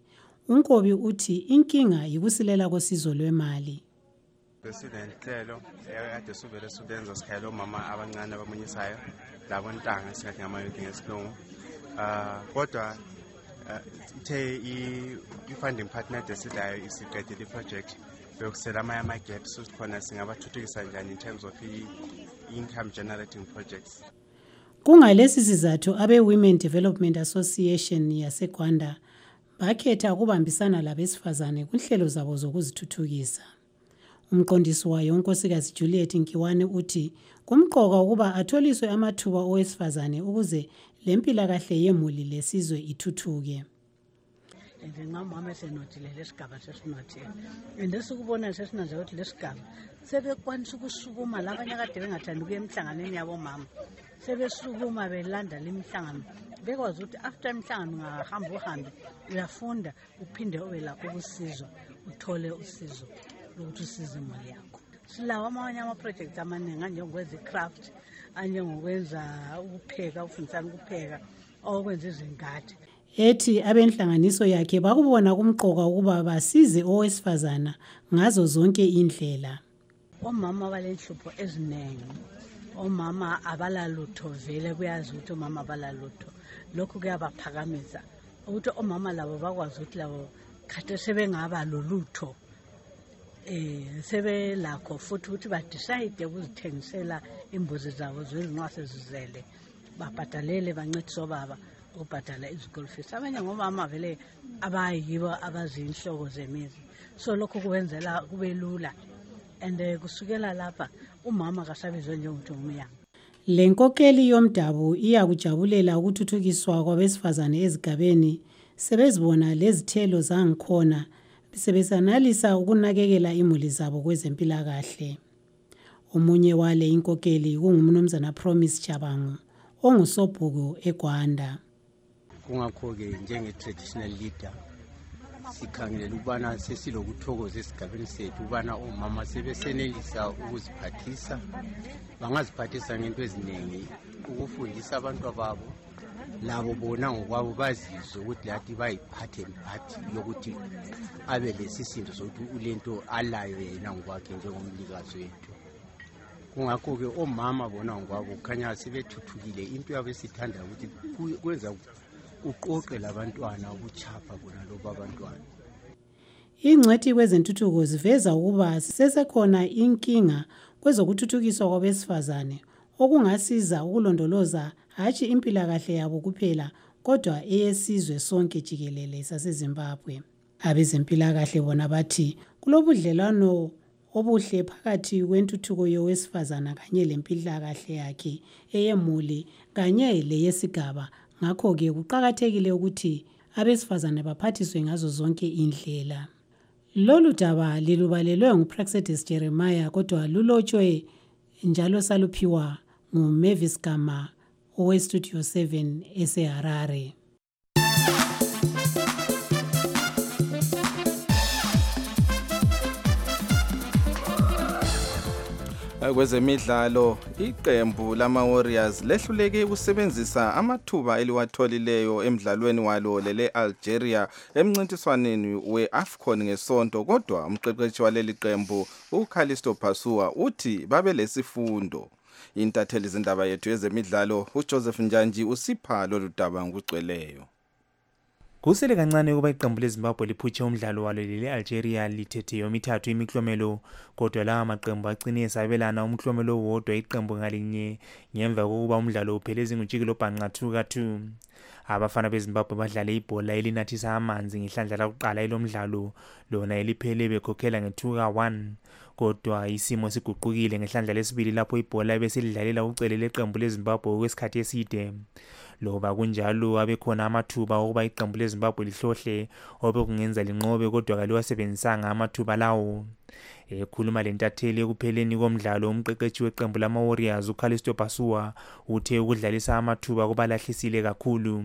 uNkobi uthi inkinga yikusilela kosizo lwemali. Besinenhlelo ade suvele sibenza sikhayela omama abancane abamunyisayo labontanga singathi ngama-youth ngesilungu. Kodwa ithe i-funding partner desidayo isiqedile i-project beyokusela ama-gaps ukuthi khona singabathuthukisa njani in terms of i-income generating projects. Kungalesi sizathu abe-Women Development Association yaseGwanda bakhetha ukubambisana labesifazane kunhlelo zabo zokuzithuthukisa. Umqondisi wayo uNkosikazi Juliet Nkiwane uthi kumqoka ukuba atholiswe amathuba owesifazane ukuze lempilakahle yemuli lesizwe ithuthuke. Njengamama esenotile lesigaba sesinothile endesikubona sesinanze ukuthi lesigaba sebekwanisa ukusukuma labanye kade bengathandi ukuya emhlanganweni yabomama sebesukuma belanda lemihlangano bekwazi ukuthi after imhlangano ungahamba uhambe uyafunda uphinde ube lapho ukusizwa uthole usizo lokuthi usize imali yakho. Silawo amanye ama-projects amaningi anjengokwenza i-craft anjengokwenza ukupheka ufundisana ukupheka okwenza izingadi. Ethi abenhlanganiso yakhe bakubona kumqoka ukuba basize owesifazana ngazo zonke indlela. Omama balenhlupho eziningi. Omama abalalutho vele kuyazi ukuthi omama abalalutho. Lokhu kuyabaphakamisa ukuthi omama labo bakwazi ukuthi labo kade sebengaba lolutho. Sebelakho futhi ukuthi badecide ukuzithengisela imbuzi zabo zezinqwase zizele babhadalele bancedise obaba ukubhadala izikole fees. Abanye ngomama vele abayibo abazinhloko zemizi, so lokho kuwenzela kube lula and kusukela lapha umama kasabizwe njengokuthi umyanga. Le nkokeli yomdabu iyakujabulela ukuthuthukiswa kwabesifazane ezigabeni sebezibona lezithelo zangikhona sebesanalisa ukunakekela imuli zabo kwezempilakahle. Omunye wale inkokeli kungumnumzana Promise Chabangu ongusobhuku eGwanda. Kungakho-ke njenge-traditional leader sikhangelela ukubana sesilokuthokoza esigabeni sethu ukubana omama sebesenelisa ukuziphathisa, bangaziphathisa ngento eziningi, ukufundisa abantu ababo labo bona ngokwabo bazizwe ukuthi lathi bayiphathe mphathi yokuthi abe lesisindo sokuthi ulento alayo yena ngokwakhe njengomlikazi wethu. Kungakho-ke omama bona ngokwabo kukhanya sebethuthukile into yabo esithanda ukuthi kwenza uqoqe labantwana ubuchapha bona lobo abantwana. Ingcwethi kwezentuthuko ziveza ukuba sesekhona inkinga kwezokuthuthukiswa kwabesifazane okungasiza ukulondoloza hatshi impilakahle yabo kuphela kodwa eyesizwe sonke jikelele saseZimbabwe. Abezempilakahle bona bathi kulobudlelwano obuhle phakathi kwentuthuko yowesifazana kanye lempilakahle yakhe eyemuli kanye leyesigaba. Ngakho-ke kuqakathekile ukuthi abesifazane baphathiswe ngazo zonke indlela. Lolu daba lilubalelwe nguPraxedis Jeremiah kodwa lulotshwe njalo saluphiwa nguMavis Gama oweStudio 7 eseHarare. Kwezemidlalo iqembu lama-Warriors lehluleke ukusebenzisa amathuba eliwatholileyo emidlalweni walo lele Algeria emncintiswaneni we-AFCON ngesonto, kodwa umqeqeshi waleli qembu uCalisto Pasua uthi babe lesifundo. Intatheli zindaba yethu yezemidlalo uJoseph Njanji usipha lolu daba ngokugcweleyo. Kusele kancane ukuba iqembu leZimbabwe liphutshe umdlalo walo lele-Algeria lithethe yomithathu imiklomelo, kodwa lawa maqembu agcine esabelana umklomelo wodwa iqembu ngalinye ngemva kokuba umdlalo uphele ezingutshikilo bhanqa 2-2. Abafana beZimbabwe badlale ibhola elinathisa amanzi ngehlandla lakuqala elomdlalo, lona eliphele bekhokhela nge-2-1. Kodwa isimo siguqukile ngehlandla lesibili lapho ibhola beselidlalela ucele leqembu leZimbabwe kwesikhathi eside. Loba kunjalo abekhona amathuba okuba iqembu leZimbabwe lihlohle obekungenza linqobe, kodwa kaliwasebenzisanga amathuba lawo. Ekhuluma lentatheli ekupheleni komdlalo umqeqeshi weqembu lama-Warriors uCalisto Pasua uthe ukudlalisa amathuba kubalahlisile kakhulu.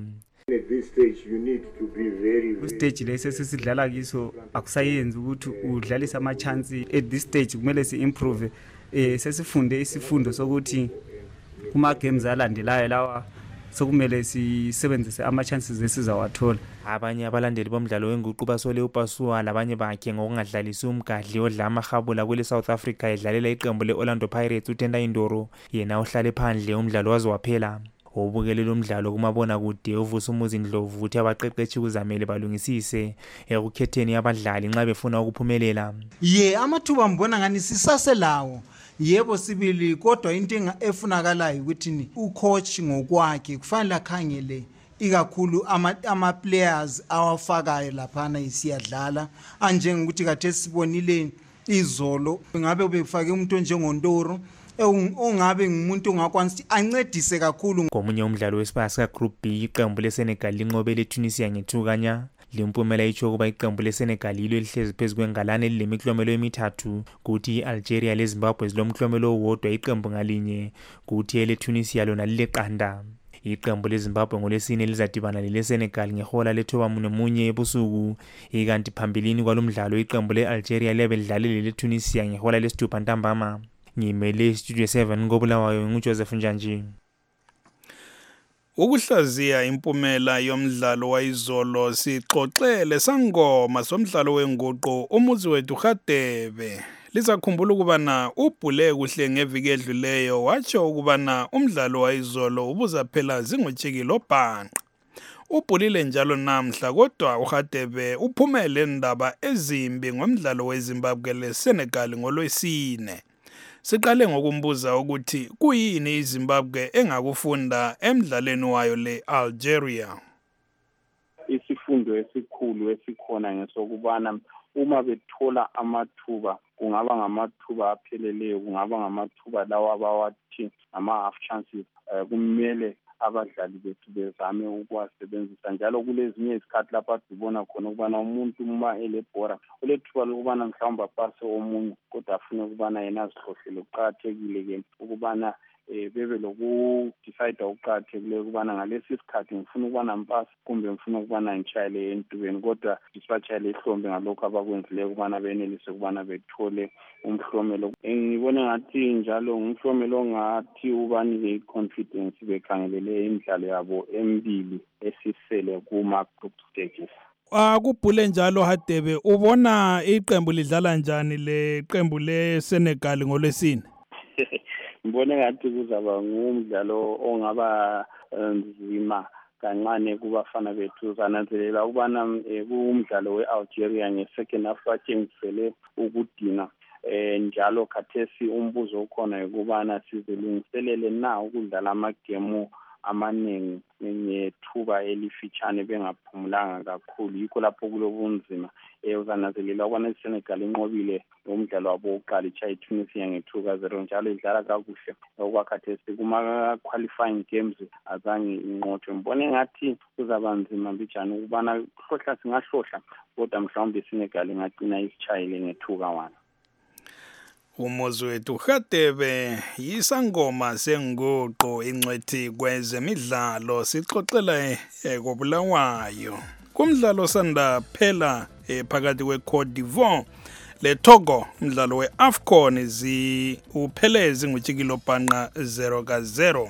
Stage lesi sesidlala kiso akusayenzi ukuthi udlalisa ama-chance. At this stage kumele si-improve, sesifunde isifundo sokuthi kuma games alandelayo lawa sokumele sisebenzise ama-chances esizawathola. Abanye abalandeli bomdlalo wenguqu basole uPasua labanye bakhe ngokungadlalisi umgadli odla amahabula kwele South Africa edlalela iqembu le-Orlando Pirates uTenda Indoro yena uhlale phandle umdlalo waze waphela. Obukelela umdlalo kumabona kude uvusa umuzi Ndlovu uthi abaqeqeshi kuzamele balungisise ekukhetheni abadlali nxa befuna ukuphumelela. Amathuba mbona ngani sisaselawo. Yebo sibili kodwa into efunakalayo ukuthi ucoach ngokwakhe kufanele akhangele ikakhulu ama-players awafakayo laphana isiyadlala anjengokuthi kade sibonile izolo ngabe befake umuntu onjengoNtoro ongabe ngumuntu ongakwanisi ancedise kakhulu. Ngomunye umdlalo wesibaya sika Group B iqembu leSenegal linqobe leTunisia nge-2-0. Limpumela itsho kuba iqembu leSenegal yilo elihlezi phezu kwengalane elilemiklomelo emithathu kuthi iAlgeria leZimbabwe zilomklomelo owodwa iqembu ngalinye kuthi eleTunisia lona lileqanda. Iqembu leZimbabwe ngolesine lizadibana leSenegal ngehola le-9:30 ebusuku ikanti phambilini kwalomdlalo iqembu leAlgeria liyabe lidlalele leTunisia ngehola le-6 ntambama. Ngimele Studio 7 ngobulawayo nguJoseph Njanji. Ukuhlaziya impumela yomdlalo wayizolo sixoxele sangoma somdlalo wenguqu umuzi wethu Hadebe. Lisakhumbula ukubana ubhule kuhle ngeviki edluleyo watsho ukubana umdlalo wayizolo ubuzaphela zingutshikilo obhanqa. Ubhulile njalo namhla kodwa uHadebe uphumele indaba ezimbi ngomdlalo weZimbabwe leSenegal ngolwesine. Siqale ngokumbuza ukuthi kuyini iZimbabwe engakufunda emdlalweni wayo le-Algeria. Isifundo esikhulu esikhona ngesokubana uma bethola amathuba kungaba ngamathuba apheleleyo kungaba ngamathuba lawa abawathi ama-half chances kumele abadlali bethu bezame ukuwasebenzisa njalo kulezinye izikhathi lapha sibona khona ukubana umuntu uma elebhora ulethuba lokubana mhlawumbe apase omunye kodwa afune ukubana yena azihlohlele. Kuqakathekile-ke ukubana bebe lokudecide okuqakathekileyo ukubana ngalesi sikhathi ngifuna ukubana mpasi kumbe ngifuna ukubana ngitshayele entubeni kodwa sibachayele ihlombe ngalokho abakwenzileyo ukubana benelise ukubana bethole umhlomelo. Ngibone ngathi njalo ngumhlomelo ongathi ubanike i-confidence bekhangelele imidlalo yabo emibili esisele kuma-group stages. Kubhule njalo Hadebe ubona iqembu lidlala njani leqembu leSenegal ngolwesine? Ngibone ngathi kuzaba ngumdlalo ongaba nzima kancane kubafana bethu. Zananzelela ukubana kumdlalo we-Algeria nge-second half batshengisele ukudina njalo khathesi umbuzo ukhona ukubana sizilungiselele na ukudlala amagemu amaningi ngethuba elifitshane bengaphumulanga kakhulu. Yikho lapho kulobunzima. Uzananzelela ukubana iSenegal inqobile umdlalo wabo wokuqala itshaya iTunisia nge-2-0 njalo idlala kakuhle okwakhathesi kuma-qualifying games azange inqothwe. Ngibone ngathi kuzaba nzima mbijana ukubana kuhlohla singahlohla kodwa mhlawumbe iSenegal ingagcina isitshayile nge-2-1. Umuzi wethu Hadebe yisangoma senguqu ingcwethi kwezemidlalo sixoxela kobulawayo. Kumdlalo sanda phela phakathi kweCote d'Ivoire leTogo umdlalo weAFCON uphele zingutshikilo obhanqa 0-0.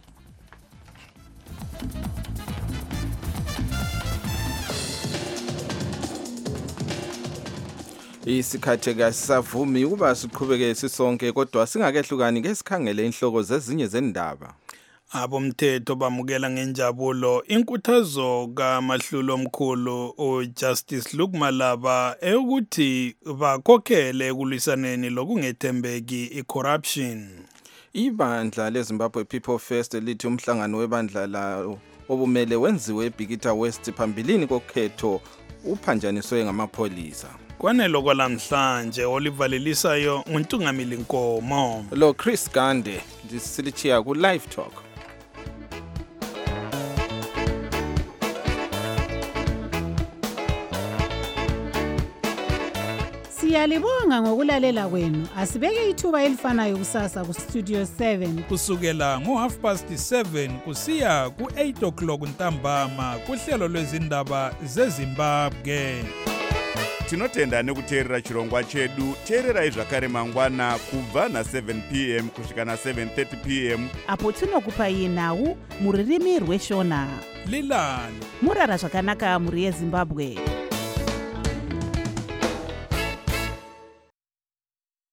Isikhathi kasisavumi ukuba siqhubeke sisonke kodwa singakehlukani ke sikhangele inhloko zezinye zendaba. Abomthetho bamukela ngenjabulo inkuthazo kaMahlulo omkhulu uJustice Luke Malaba ukuthi bakhokhele ekulwisaneni lokungethembeki icorruption. Ibandla leZimbabwe People First lithi umhlangano webandla lawo obumele wenziwe eBikita West phambilini kokhetho uphanjaniswe ngamapholisa. Kwanelo kwalamhlanje olivalelisayo uNtungamili Nkomo. Lo Chris Gande disilichiya ku Live Talk. Siyalibonga ngokulalela kwenu. Asibeke ithuba elifanayo kusasa ku Studio 7 kusukela ngo7:30 kusiya ku8 o'clock ntambama kuhlelo lwezindaba zeZimbabwe. tinotenda nekuteerera chirongwa chedu. Teererai zvakare mangwana kubva na7 p.m. kusvika na7:30 p.m. apo tinokupai nhau muririmi rweshona. Lilani murara zvakanaka muri yeZimbabwe.